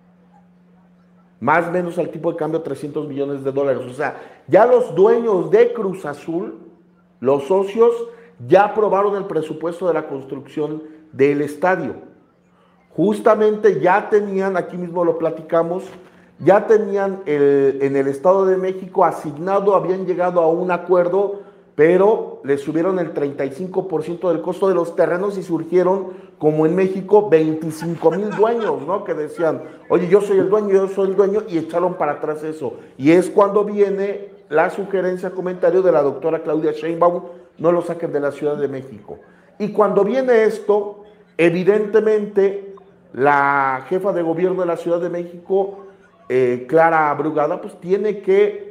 Más o menos al tipo de cambio trescientos millones de dólares. O sea, ya los dueños de Cruz Azul, los socios, ya aprobaron el presupuesto de la construcción del estadio. Justamente ya tenían, aquí mismo lo platicamos, ya tenían el, en el Estado de México asignado, habían llegado a un acuerdo, pero le subieron el treinta y cinco por ciento del costo de los terrenos y surgieron, como en México, veinticinco mil dueños, ¿no? Que decían, oye, yo soy el dueño, yo soy el dueño, y echaron para atrás eso. Y es cuando viene la sugerencia, comentario de la doctora Claudia Sheinbaum, no lo saquen de la Ciudad de México. Y cuando viene esto, evidentemente, la jefa de gobierno de la Ciudad de México, eh, Clara Brugada, pues tiene que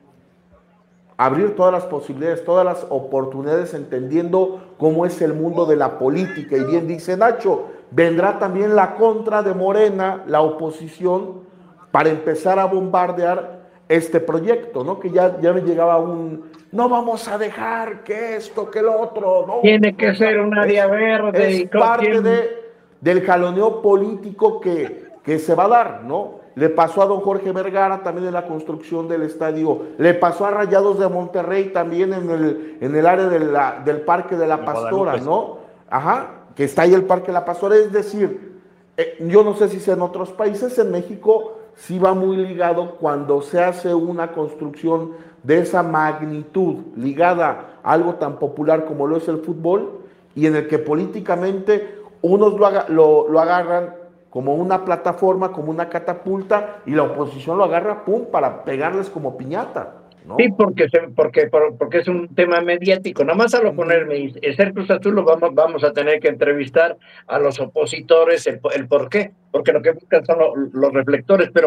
abrir todas las posibilidades, todas las oportunidades, entendiendo cómo es el mundo de la política. Y bien dice Nacho, vendrá también la contra de Morena, la oposición, para empezar a bombardear este proyecto, ¿no? Que ya, ya me llegaba un, no vamos a dejar que esto, que lo otro, ¿no? Tiene que ser un área verde. Es y parte de, del jaloneo político que, que se va a dar, ¿no? Le pasó a don Jorge Vergara también en la construcción del estadio, le pasó a Rayados de Monterrey también en el, en el área de la, del Parque de la Pastora, ¿no? Ajá, que está ahí el Parque de la Pastora, es decir, eh, yo no sé si sea en otros países, en México sí va muy ligado cuando se hace una construcción de esa magnitud, ligada a algo tan popular como lo es el fútbol, y en el que políticamente unos lo, haga, lo, lo agarran como una plataforma, como una catapulta, y la oposición lo agarra, pum, para pegarles como piñata, ¿no? Sí, porque, se, porque, porque es un tema mediático. Nada más a lo ponerme, el ser Cruz Azul lo vamos, vamos a tener que entrevistar a los opositores, el, el por qué, porque lo que buscan son lo, los reflectores, pero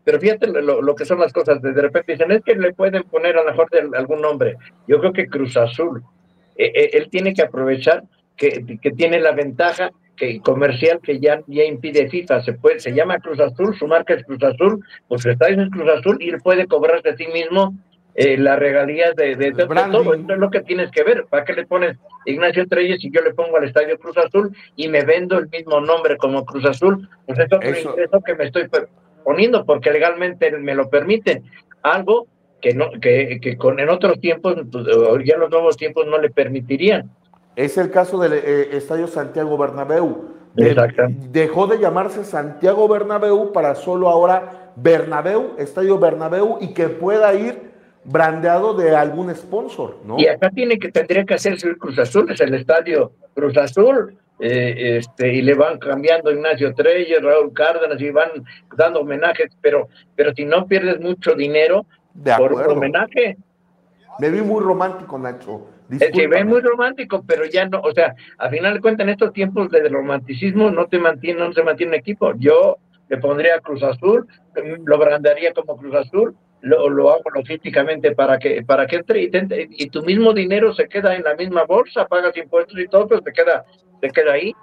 pero fíjate lo, lo que son las cosas, de repente dicen, es que le pueden poner a lo mejor de, algún nombre. Yo creo que Cruz Azul, eh, eh, él tiene que aprovechar que, que tiene la ventaja que comercial que ya, ya impide FIFA, se puede, se llama Cruz Azul, su marca es Cruz Azul, pues su estadio es Cruz Azul y él puede cobrarse a sí mismo eh, las regalías de, de, de, de todo. Esto es lo que tienes que ver. ¿Para qué le pones Ignacio Treyes y yo le pongo al estadio Cruz Azul y me vendo el mismo nombre como Cruz Azul? Pues es otro Eso. ingreso que me estoy poniendo porque legalmente me lo permiten. Algo que no que, que con en otros tiempos, pues, ya los nuevos tiempos no le permitirían. Es el caso del eh, Estadio Santiago Bernabéu. De, dejó de llamarse Santiago Bernabéu para solo ahora Bernabéu, Estadio Bernabéu, y que pueda ir brandeado de algún sponsor, ¿no? Y acá tiene que tendría que hacerse el Cruz Azul, es el Estadio Cruz Azul, eh, este, y le van cambiando Ignacio Treyes, Raúl Cárdenas, y van dando homenajes, pero, pero si no pierdes mucho dinero de por homenaje. Me vi muy romántico, Nacho. Se ve muy romántico, pero ya no, o sea, al final de cuentas, en estos tiempos de romanticismo no te mantiene, no se mantiene un equipo. Yo le pondría Cruz Azul, lo brandaría como Cruz Azul, lo, lo hago logísticamente para que, para que entre y, te, y tu mismo dinero se queda en la misma bolsa, pagas impuestos y todo, pero se queda, se queda ahí.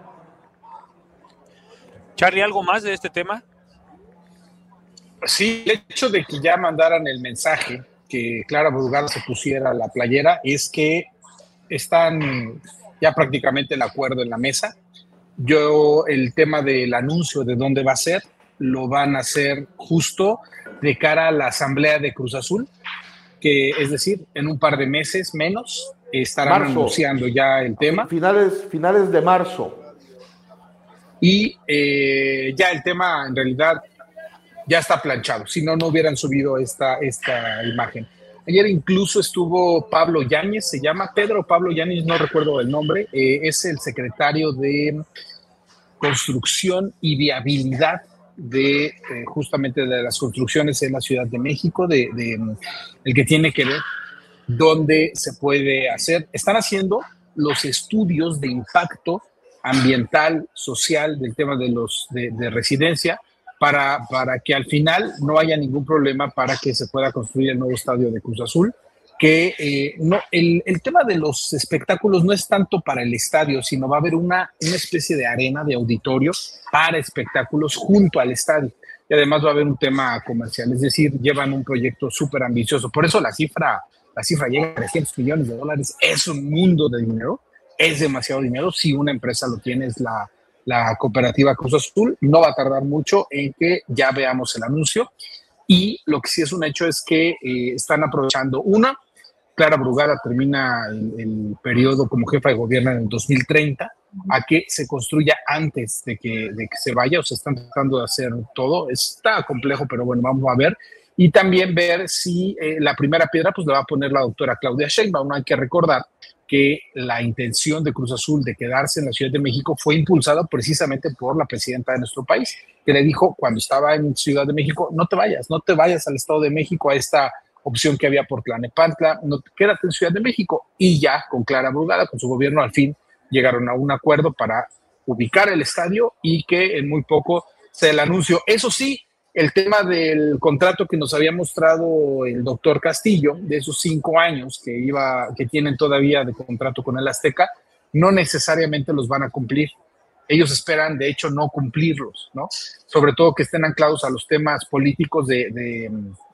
Charlie, ¿algo más de este tema? Sí, el hecho de que ya mandaran el mensaje que Clara Brugada se pusiera la playera es que están ya prácticamente el acuerdo en la mesa. Yo, el tema del anuncio de dónde va a ser, lo van a hacer justo de cara a la asamblea de Cruz Azul, que es decir, en un par de meses menos estarán marzo. anunciando ya el tema. Finales, finales de marzo. Y eh, ya el tema en realidad ya está planchado, si no, no hubieran subido esta, esta imagen. Ayer incluso estuvo Pablo Yáñez, se llama Pedro Pablo Yáñez, no recuerdo el nombre, eh, es el secretario de Construcción y Viabilidad de eh, justamente de las construcciones en la Ciudad de México, de, de el que tiene que ver dónde se puede hacer. Están haciendo los estudios de impacto ambiental, social del tema de, los, de, de residencia, Para, para que al final no haya ningún problema para que se pueda construir el nuevo estadio de Cruz Azul, que eh, no, el, el tema de los espectáculos no es tanto para el estadio, sino va a haber una, una especie de arena, de auditorio para espectáculos junto al estadio. Y además va a haber un tema comercial, es decir, llevan un proyecto súper ambicioso. Por eso la cifra, la cifra llega a trescientos millones de dólares. Es un mundo de dinero, es demasiado dinero. Si una empresa lo tiene, es la... la cooperativa Cruz Azul. No va a tardar mucho en que ya veamos el anuncio, y lo que sí es un hecho es que eh, están aprovechando una, Clara Brugada termina el, el periodo como jefa de gobierno en el dos mil treinta, a que se construya antes de que, de que se vaya, o sea, están tratando de hacer todo, está complejo, pero bueno, vamos a ver, y también ver si eh, la primera piedra pues la va a poner la doctora Claudia Sheinbaum. Hay que recordar que la intención de Cruz Azul de quedarse en la Ciudad de México fue impulsada precisamente por la presidenta de nuestro país, que le dijo cuando estaba en Ciudad de México, no te vayas, no te vayas al Estado de México, a esta opción que había por Tlalnepantla, no, quédate en Ciudad de México. Y ya con Clara Brugada, con su gobierno, al fin llegaron a un acuerdo para ubicar el estadio y que en muy poco se el anuncio. Eso sí, el tema del contrato que nos había mostrado el doctor Castillo, de esos cinco años que, iba, que tienen todavía de contrato con el Azteca, no necesariamente los van a cumplir. Ellos esperan, de hecho, no cumplirlos, ¿no? Sobre todo que estén anclados a los temas políticos de, de,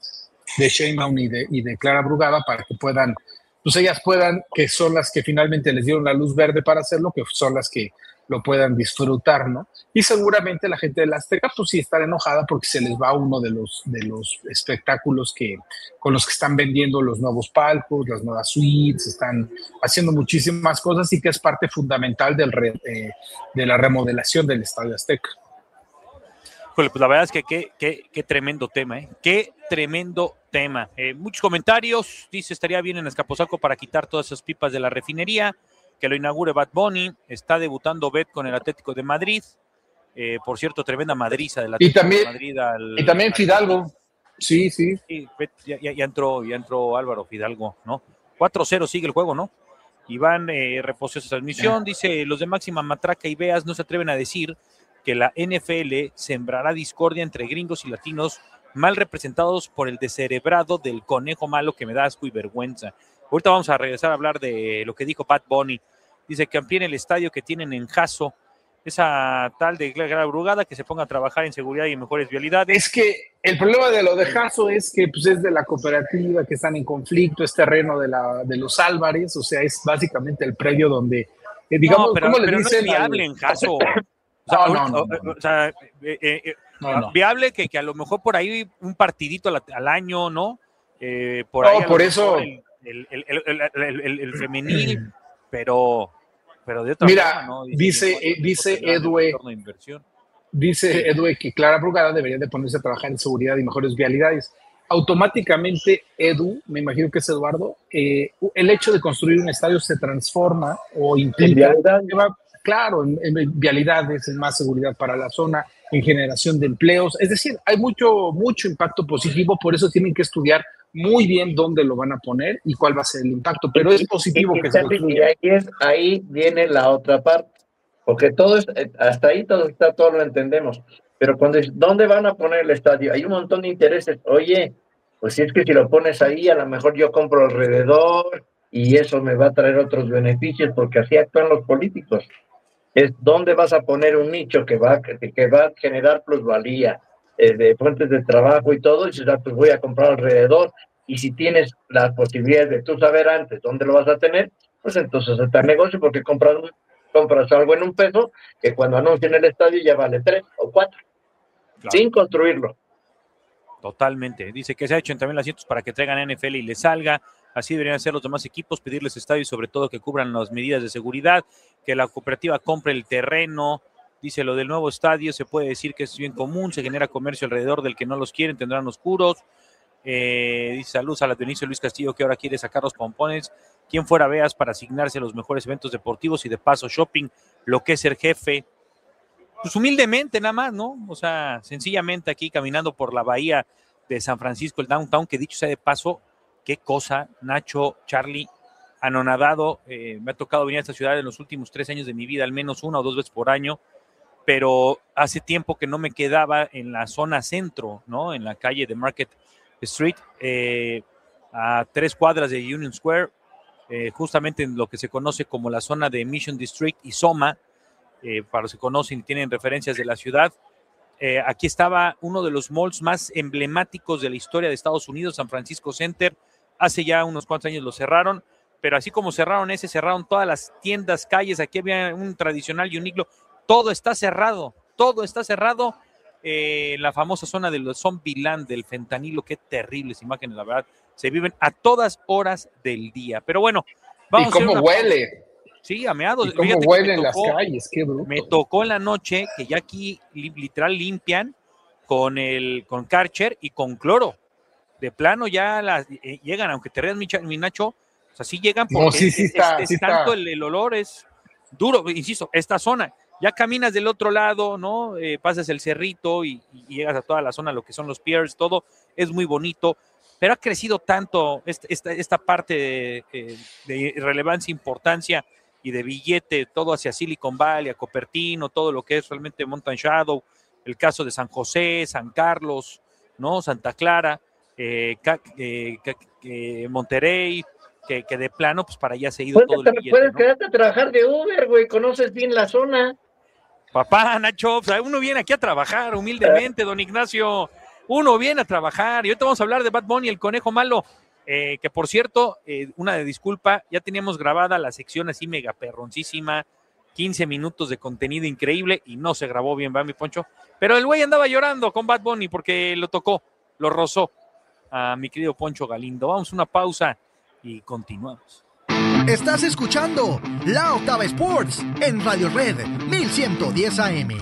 de Sheinbaum y de, y de Clara Brugada, para que puedan, pues ellas puedan, que son las que finalmente les dieron la luz verde para hacerlo, que son las que lo puedan disfrutar, ¿no? Y seguramente la gente de la Azteca pues sí estará enojada porque se les va uno de los, de los espectáculos que, con los que están vendiendo los nuevos palcos, las nuevas suites, están haciendo muchísimas cosas y que es parte fundamental del re, eh, de la remodelación del Estadio Azteca. Pues la verdad es que qué, qué, qué tremendo tema, ¿eh? Qué tremendo tema. Eh, muchos comentarios, dice, estaría bien en Azcapotzalco para quitar todas esas pipas de la refinería, que lo inaugure Bad Bunny, está debutando Bet con el Atlético de Madrid, eh, por cierto, tremenda madriza del Atlético y también, de Madrid. Al, y también Fidalgo, sí, sí. sí Bet, ya, ya, ya, entró, ya entró Álvaro Fidalgo, ¿no? cuatro cero sigue el juego, ¿no? Iván eh, reposó esa transmisión, dice, los de Máxima Matraca y Beas no se atreven a decir que la N F L sembrará discordia entre gringos y latinos mal representados por el descerebrado del conejo malo que me da asco y vergüenza. Ahorita vamos a regresar a hablar de lo que dijo Pat Bunny. Dice que amplíen el estadio que tienen en Jaso, esa tal de Clara Brugada, que se ponga a trabajar en seguridad y en mejores vialidades. Es que el problema de lo de Jaso es que pues, es de la cooperativa, que están en conflicto, es terreno de, la, de los Álvarez, o sea, es básicamente el predio donde, eh, digamos, no, pero, ¿cómo le pero dicen? No es viable al... en Jaso. O no, sea, no, no, no, no. O sea, eh, eh, no, no. viable que, que a lo mejor por ahí un partidito al, al año, ¿no? Eh, por no, ahí por eso... El, el, el, el, el, el, el femenil, pero... Pero de otra Mira, forma, ¿no? dice, dice, dice Edue, dice Edue que Clara Brugada debería de ponerse a trabajar en seguridad y mejores vialidades. Automáticamente, Edu, me imagino que es Eduardo, eh, el hecho de construir un estadio se transforma o implica, que va, claro, en, en vialidades, en más seguridad para la zona, en generación de empleos. Es decir, hay mucho, mucho impacto positivo, por eso tienen que estudiar muy bien dónde lo van a poner y cuál va a ser el impacto, pero es positivo y, que y, se y ahí, es, ahí viene la otra parte, porque todo es, hasta ahí todo está, todo lo entendemos, pero cuando es, ¿dónde van a poner el estadio? Hay un montón de intereses. Oye, pues si es que si lo pones ahí, a lo mejor yo compro alrededor y eso me va a traer otros beneficios, porque así actúan los políticos. Es dónde vas a poner un nicho que va, que, que va a generar plusvalía, eh, de fuentes de trabajo y todo, y si ah, pues voy a comprar alrededor, y si tienes las posibilidades de tú saber antes dónde lo vas a tener, pues entonces está el negocio, porque compras, compras algo en un peso, que cuando anuncien el estadio ya vale tres o cuatro, claro, sin construirlo. Totalmente. Dice que se ha hecho en también los asientos para que traigan a N F L y le salga. Así deberían ser los demás equipos, pedirles estadio y sobre todo que cubran las medidas de seguridad, que la cooperativa compre el terreno. Dice lo del nuevo estadio, se puede decir que es bien común, se genera comercio alrededor del que no los quieren, tendrán oscuros. Eh, dice saludos a la Dionisio Luis Castillo, que ahora quiere sacar los pompones. ¿Quién fuera Veas para asignarse a los mejores eventos deportivos y de paso shopping, lo que es ser jefe? Pues humildemente nada más, ¿no? O sea, sencillamente aquí caminando por la bahía de San Francisco, el downtown, que dicho sea de paso, qué cosa, Nacho, Charlie, anonadado. Eh, me ha tocado venir a esta ciudad en los últimos tres años de mi vida, al menos una o dos veces por año, pero hace tiempo que no me quedaba en la zona centro, ¿no? En la calle de Market Street, eh, a tres cuadras de Union Square, eh, justamente en lo que se conoce como la zona de Mission District y Soma, eh, para los que conocen y tienen referencias de la ciudad. Eh, aquí estaba uno de los malls más emblemáticos de la historia de Estados Unidos, San Francisco Center. Hace ya unos cuantos años lo cerraron, pero así como cerraron ese, cerraron todas las tiendas, calles. Aquí había un tradicional y un Uniqlo. Todo está cerrado, todo está cerrado. Eh, la famosa zona de los Zombieland, del fentanilo, qué terribles imágenes, la verdad. Se viven a todas horas del día. Pero bueno, vamos ¿Y cómo a huele? Pausa. Sí, ameados. ¿Y cómo Fíjate huelen las calles? Qué bruto. Me tocó en la noche que ya aquí literal limpian con el con Karcher y con cloro. De plano ya las eh, llegan, aunque te reas mi, mi Nacho, o sea, sí llegan porque no, sí, sí es, está, es, sí es tanto está. El, el olor es duro, insisto, esta zona. Ya caminas del otro lado, ¿no? Eh, pasas el cerrito y, y llegas a toda la zona, lo que son los piers, todo es muy bonito, pero ha crecido tanto esta, esta, esta parte de, eh, de relevancia, importancia y de billete, todo hacia Silicon Valley, a Cupertino, todo lo que es realmente Mountain Shadow, el caso de San José, San Carlos, ¿no? Santa Clara, eh, eh, eh, Monterrey, que, que de plano, pues para allá se ha ido puedes, todo el billete, Puedes ¿no? quedarte a trabajar de Uber, güey, conoces bien la zona. Papá, Nacho, o sea, uno viene aquí a trabajar humildemente, don Ignacio, uno viene a trabajar, y ahorita vamos a hablar de Bad Bunny, el conejo malo, eh, que por cierto, eh, una de disculpa, ya teníamos grabada la sección así mega perroncísima, quince minutos de contenido increíble, y no se grabó bien, ¿va, mi Poncho? Pero el güey andaba llorando con Bad Bunny porque lo tocó, lo rozó a mi querido Poncho Galindo. Vamos a una pausa y continuamos. Estás escuchando La Octava Sports en Radio Red mil ciento diez A M.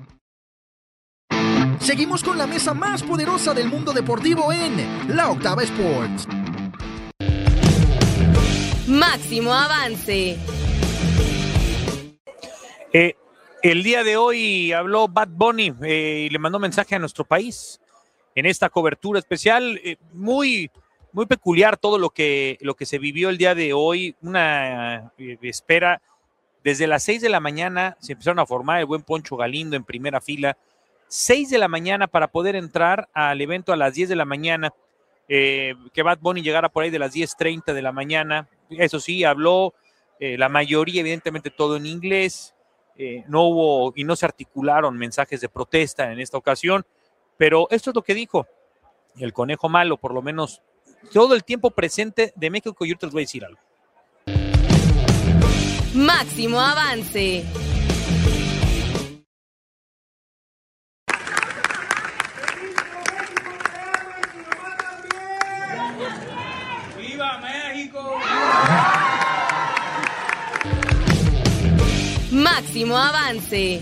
Seguimos con la mesa más poderosa del mundo deportivo en La Octava Sports. Máximo avance. Eh, el día de hoy habló Bad Bunny eh, y le mandó mensaje a nuestro país en esta cobertura especial, eh, muy... Muy peculiar todo lo que, lo que se vivió el día de hoy, una eh, espera Desde las seis de la mañana se empezaron a formar, el buen Poncho Galindo en primera fila, seis de la mañana para poder entrar al evento a las diez de la mañana, eh, que Bad Bunny llegara por ahí de las diez treinta de la mañana. Eso sí, habló eh, la mayoría, evidentemente todo en inglés, eh, no hubo y no se articularon mensajes de protesta en esta ocasión, pero esto es lo que dijo el Conejo Malo, por lo menos todo el tiempo presente de México. Y yo te les voy a decir algo. Máximo avance. ¡Viva México! Máximo avance.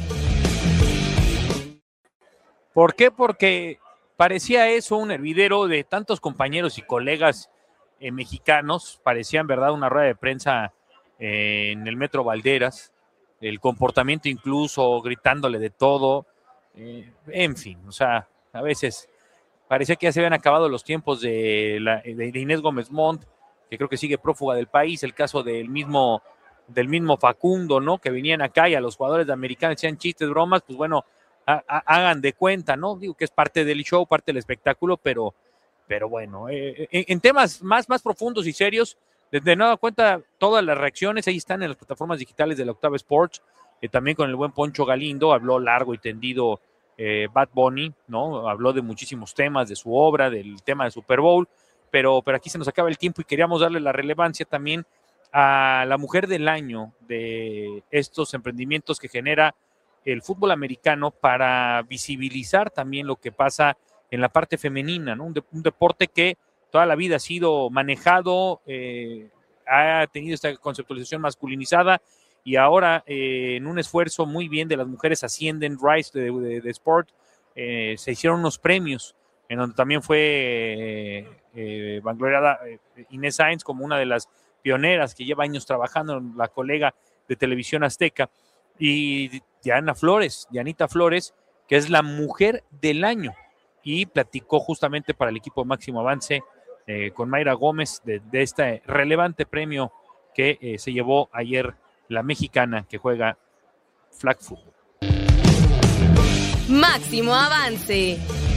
¿Por qué? Porque parecía eso un hervidero de tantos compañeros y colegas eh, mexicanos. Parecían, verdad, una rueda de prensa eh, en el Metro Valderas. El comportamiento incluso, gritándole de todo. Eh, en fin, o sea, a veces parecía que ya se habían acabado los tiempos de, la, de Inés Gómez Montt, que creo que sigue prófuga del país. El caso del mismo, del mismo Facundo, ¿no? Que venían acá y a los jugadores de Americana hacían chistes, bromas, pues bueno, ha, ha, hagan de cuenta, ¿no? Digo que es parte del show, parte del espectáculo, pero, pero bueno, eh, en, en temas más, más profundos y serios, desde nueva cuenta, todas las reacciones ahí están en las plataformas digitales de la Octava Sports, eh, también con el buen Poncho Galindo, habló largo y tendido eh, Bad Bunny, ¿no? Habló de muchísimos temas, de su obra, del tema del Super Bowl, pero, pero aquí se nos acaba el tiempo y queríamos darle la relevancia también a la mujer del año de estos emprendimientos que genera el fútbol americano para visibilizar también lo que pasa en la parte femenina, ¿no? Un, de, un deporte que toda la vida ha sido manejado, eh, ha tenido esta conceptualización masculinizada y ahora eh, en un esfuerzo muy bien de las mujeres ascienden, Rise de, de, de Sport, eh, se hicieron unos premios en donde también fue eh, eh, vangloriada eh, Inés Sáenz como una de las pioneras que lleva años trabajando, la colega de Televisión Azteca, y Diana Flores, Dianita Flores, que es la mujer del año, y platicó justamente para el equipo Máximo Avance eh, con Mayra Gómez de, de este relevante premio que eh, se llevó ayer la mexicana que juega flag football. Máximo avance.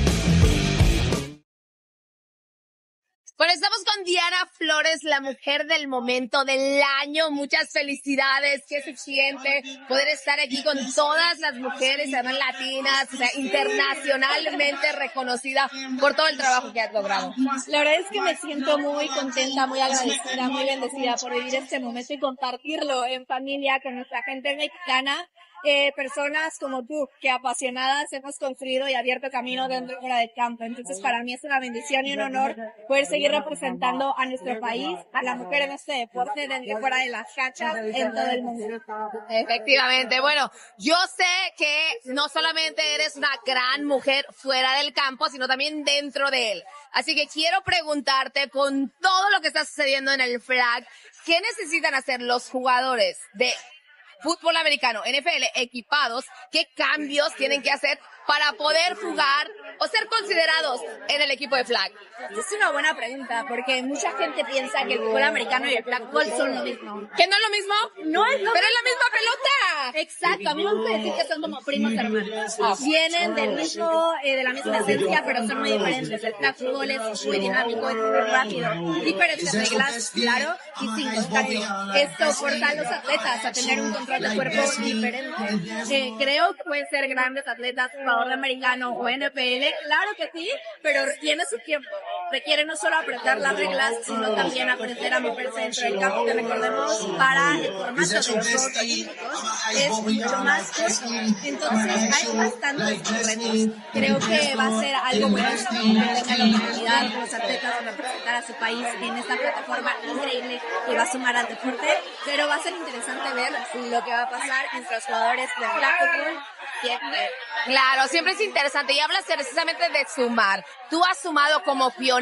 Bueno, estamos con Diana Flores, la mujer del momento del año. Muchas felicidades. ¿Qué se siente poder estar aquí con todas las mujeres, además latinas, o sea, internacionalmente reconocida por todo el trabajo que has logrado? La verdad es que me siento muy contenta, muy agradecida, muy bendecida por vivir este momento y compartirlo en familia con nuestra gente mexicana. Eh, personas como tú, que apasionadas hemos construido y abierto camino dentro y fuera del campo. Entonces, para mí es una bendición y un honor poder seguir representando a nuestro país, a la mujer en este deporte, dentro y fuera de las canchas, en todo el mundo. Efectivamente. Bueno, yo sé que no solamente eres una gran mujer fuera del campo, sino también dentro de él. Así que quiero preguntarte, con todo lo que está sucediendo en el flag, ¿qué necesitan hacer los jugadores de fútbol americano, N F L, equipados? ¿Qué cambios tienen que hacer para poder jugar o ser considerados en el equipo de flag? Es una buena pregunta, porque mucha gente piensa que el fútbol americano y el flag ball son lo mismo. ¿Que no es lo mismo? No es lo ¡Pero mismo. es la misma pelota! Exacto, a mí me gusta decir que son como primos hermanos. Ah. Vienen del mismo, eh, de la misma esencia, pero son muy diferentes. El flag football es muy dinámico, es muy rápido. Diferentes reglas, claro, y sin contacto. Esto forza a los atletas a tener un control de cuerpo diferente. Eh, creo que pueden ser grandes atletas, jugador de americano o N F L, claro que sí, pero tiene su tiempo. Requiere no solo aprender las reglas, sino también aprender a moverse dentro del campo, que recordemos, para el formato de los Juegos Olímpicos es mucho más corto. Entonces hay bastantes retos. Creo que va a ser algo bueno que tengan la oportunidad los atletas de representar a su país en esta plataforma increíble que va a sumar al deporte, pero va a ser interesante ver lo que va a pasar entre los jugadores de flag football. Claro, siempre es interesante, y hablas precisamente de sumar. Tú has sumado como pionero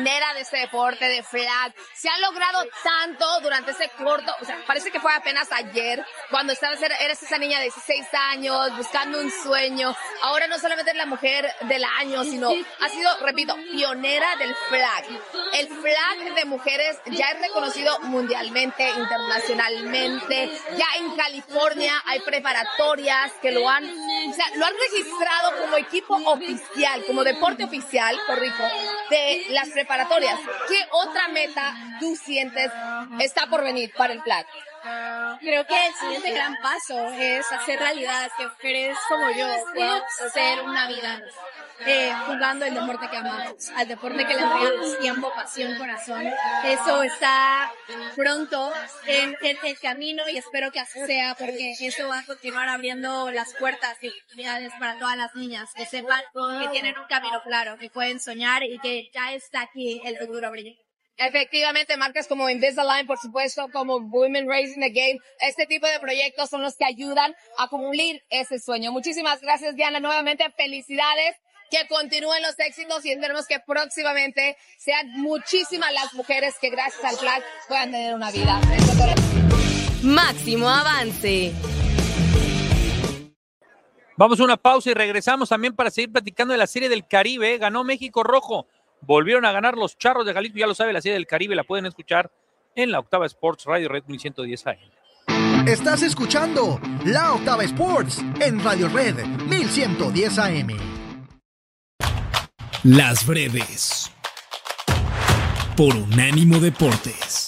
pionera de este deporte de flag. Se ha logrado tanto durante ese corto, o sea, parece que fue apenas ayer, cuando estabas, eres esa niña de dieciséis años, buscando un sueño. Ahora no solamente es la mujer del año, sino ha sido, repito, pionera del flag. El flag de mujeres ya es reconocido mundialmente, internacionalmente. Ya en California hay preparatorias que lo han, o sea, lo han registrado como equipo oficial, como deporte oficial, corrijo, de las preparatorias. ¿Qué otra meta tú sientes está por venir para el flag? Creo que el siguiente gran paso es hacer realidad que mujeres como yo podamos hacer una vida eh, jugando el deporte que amamos, al deporte que le entregamos tiempo, pasión, corazón. Eso está pronto en, en el camino y espero que así sea, porque eso va a continuar abriendo las puertas y oportunidades para todas las niñas, que sepan que tienen un camino claro, que pueden soñar y que ya está aquí el futuro brillante. Efectivamente, marcas como Invisalign, por supuesto, como Women Raising the Game, este tipo de proyectos son los que ayudan a cumplir ese sueño. Muchísimas gracias, Diana. Nuevamente, felicidades, que continúen los éxitos y esperemos que próximamente sean muchísimas las mujeres que gracias al flag puedan tener una vida. Máximo avance. Vamos a una pausa y regresamos también para seguir platicando de la Serie del Caribe. Ganó México Rojo. Volvieron a ganar los Charros de Jalisco, ya lo sabe, la Serie del Caribe la pueden escuchar en la Octava Sports Radio Red mil ciento diez A M. Estás escuchando La Octava Sports en Radio Red mil ciento diez A M. Las breves. Por Unánimo Deportes.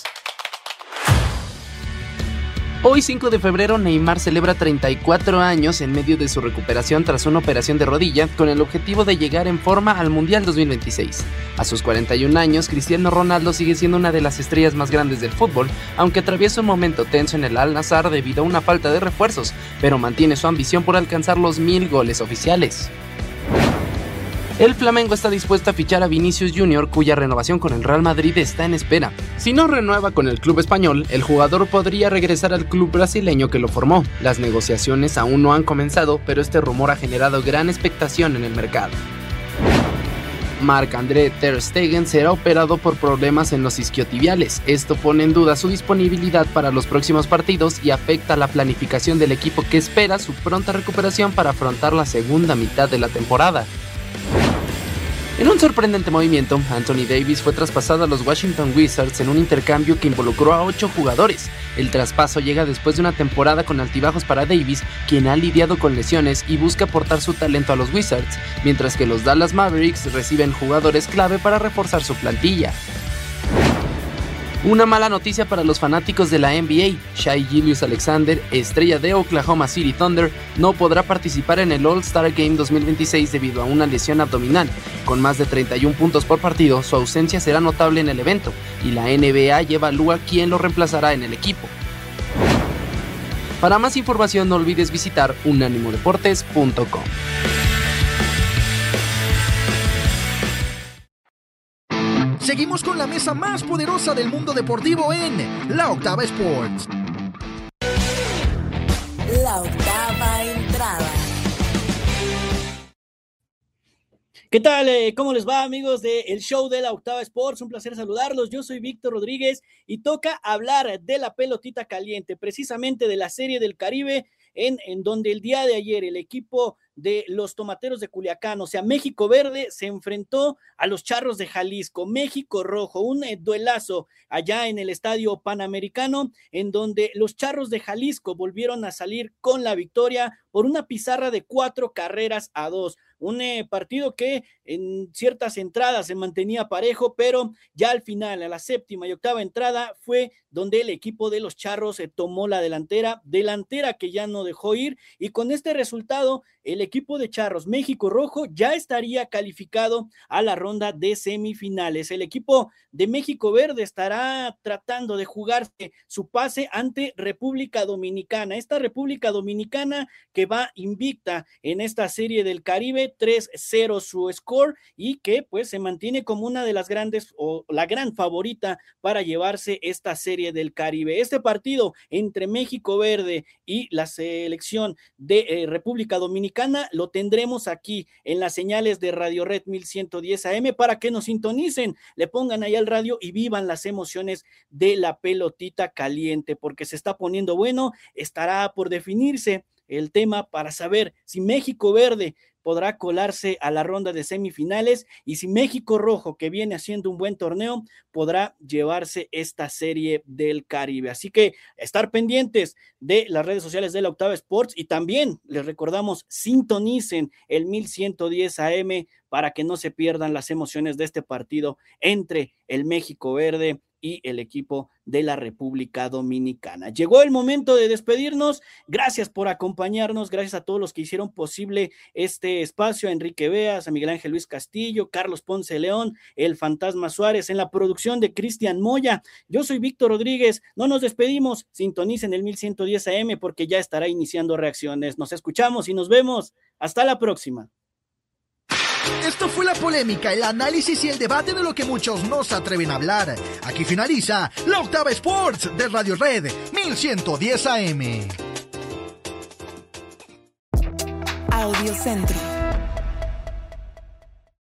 Hoy, cinco de febrero, Neymar celebra treinta y cuatro años en medio de su recuperación tras una operación de rodilla con el objetivo de llegar en forma al Mundial dos mil veintiséis. A sus cuarenta y un años, Cristiano Ronaldo sigue siendo una de las estrellas más grandes del fútbol, aunque atraviesa un momento tenso en el Al-Nassr debido a una falta de refuerzos, pero mantiene su ambición por alcanzar los mil goles oficiales. El Flamengo está dispuesto a fichar a Vinicius Junior, cuya renovación con el Real Madrid está en espera. Si no renueva con el club español, el jugador podría regresar al club brasileño que lo formó. Las negociaciones aún no han comenzado, pero este rumor ha generado gran expectación en el mercado. Marc-André Ter Stegen será operado por problemas en los isquiotibiales. Esto pone en duda su disponibilidad para los próximos partidos y afecta la planificación del equipo, que espera su pronta recuperación para afrontar la segunda mitad de la temporada. En un sorprendente movimiento, Anthony Davis fue traspasado a los Washington Wizards en un intercambio que involucró a ocho jugadores. El traspaso llega después de una temporada con altibajos para Davis, quien ha lidiado con lesiones y busca aportar su talento a los Wizards, mientras que los Dallas Mavericks reciben jugadores clave para reforzar su plantilla. Una mala noticia para los fanáticos de la N B A. Shai Gilgeous-Alexander, estrella de Oklahoma City Thunder, no podrá participar en el All-Star Game dos mil veintiséis debido a una lesión abdominal. Con más de treinta y un puntos por partido, su ausencia será notable en el evento, y la N B A ya evalúa quién lo reemplazará en el equipo. Para más información, no olvides visitar unánimo deportes punto com. Seguimos con la mesa más poderosa del mundo deportivo en La Octava Sports. La octava entrada. ¿Qué tal? ¿Cómo les va, amigos del show de La Octava Sports? Un placer saludarlos. Yo soy Víctor Rodríguez y toca hablar de la pelotita caliente, precisamente de la Serie del Caribe, en, en donde el día de ayer el equipo de los Tomateros de Culiacán, o sea, México Verde, se enfrentó a los Charros de Jalisco. México Rojo, un eh, duelazo allá en el Estadio Panamericano, en donde los Charros de Jalisco volvieron a salir con la victoria por una pizarra de cuatro carreras a dos. Un eh, partido que en ciertas entradas se mantenía parejo, pero ya al final, a la séptima y octava entrada, fue donde el equipo de los Charros eh, tomó la delantera, delantera que ya no dejó ir, y con este resultado, el equipo de Charros México Rojo ya estaría calificado a la ronda de semifinales. El equipo de México Verde estará tratando de jugarse su pase ante República Dominicana, esta República Dominicana que va invicta en esta Serie del Caribe, tres cero su score, y que pues se mantiene como una de las grandes o la gran favorita para llevarse esta Serie Serie del Caribe. Este partido entre México Verde y la selección de eh, República Dominicana lo tendremos aquí en las señales de Radio Red mil ciento diez A M para que nos sintonicen, le pongan ahí al radio y vivan las emociones de la pelotita caliente, porque se está poniendo bueno. Estará por definirse el tema para saber si México Verde podrá colarse a la ronda de semifinales y si México Rojo, que viene haciendo un buen torneo, podrá llevarse esta Serie del Caribe. Así que estar pendientes de las redes sociales de la Octava Sports y también les recordamos, sintonicen el mil ciento diez A M para que no se pierdan las emociones de este partido entre el México Verde y el equipo de la República Dominicana. Llegó el momento de despedirnos. Gracias por acompañarnos, gracias a todos los que hicieron posible este espacio, a Enrique Beas, a Miguel Ángel Luis Castillo, Carlos Ponce León, el Fantasma Suárez, en la producción de Cristian Moya. Yo soy Víctor Rodríguez, no nos despedimos, sintonicen el mil ciento diez A M porque ya estará iniciando reacciones. Nos escuchamos y nos vemos. Hasta la próxima. Esto fue la polémica, el análisis y el debate de lo que muchos no se atreven a hablar. Aquí finaliza la Octava Sports de Radio Red mil ciento diez A M. Audiocentro.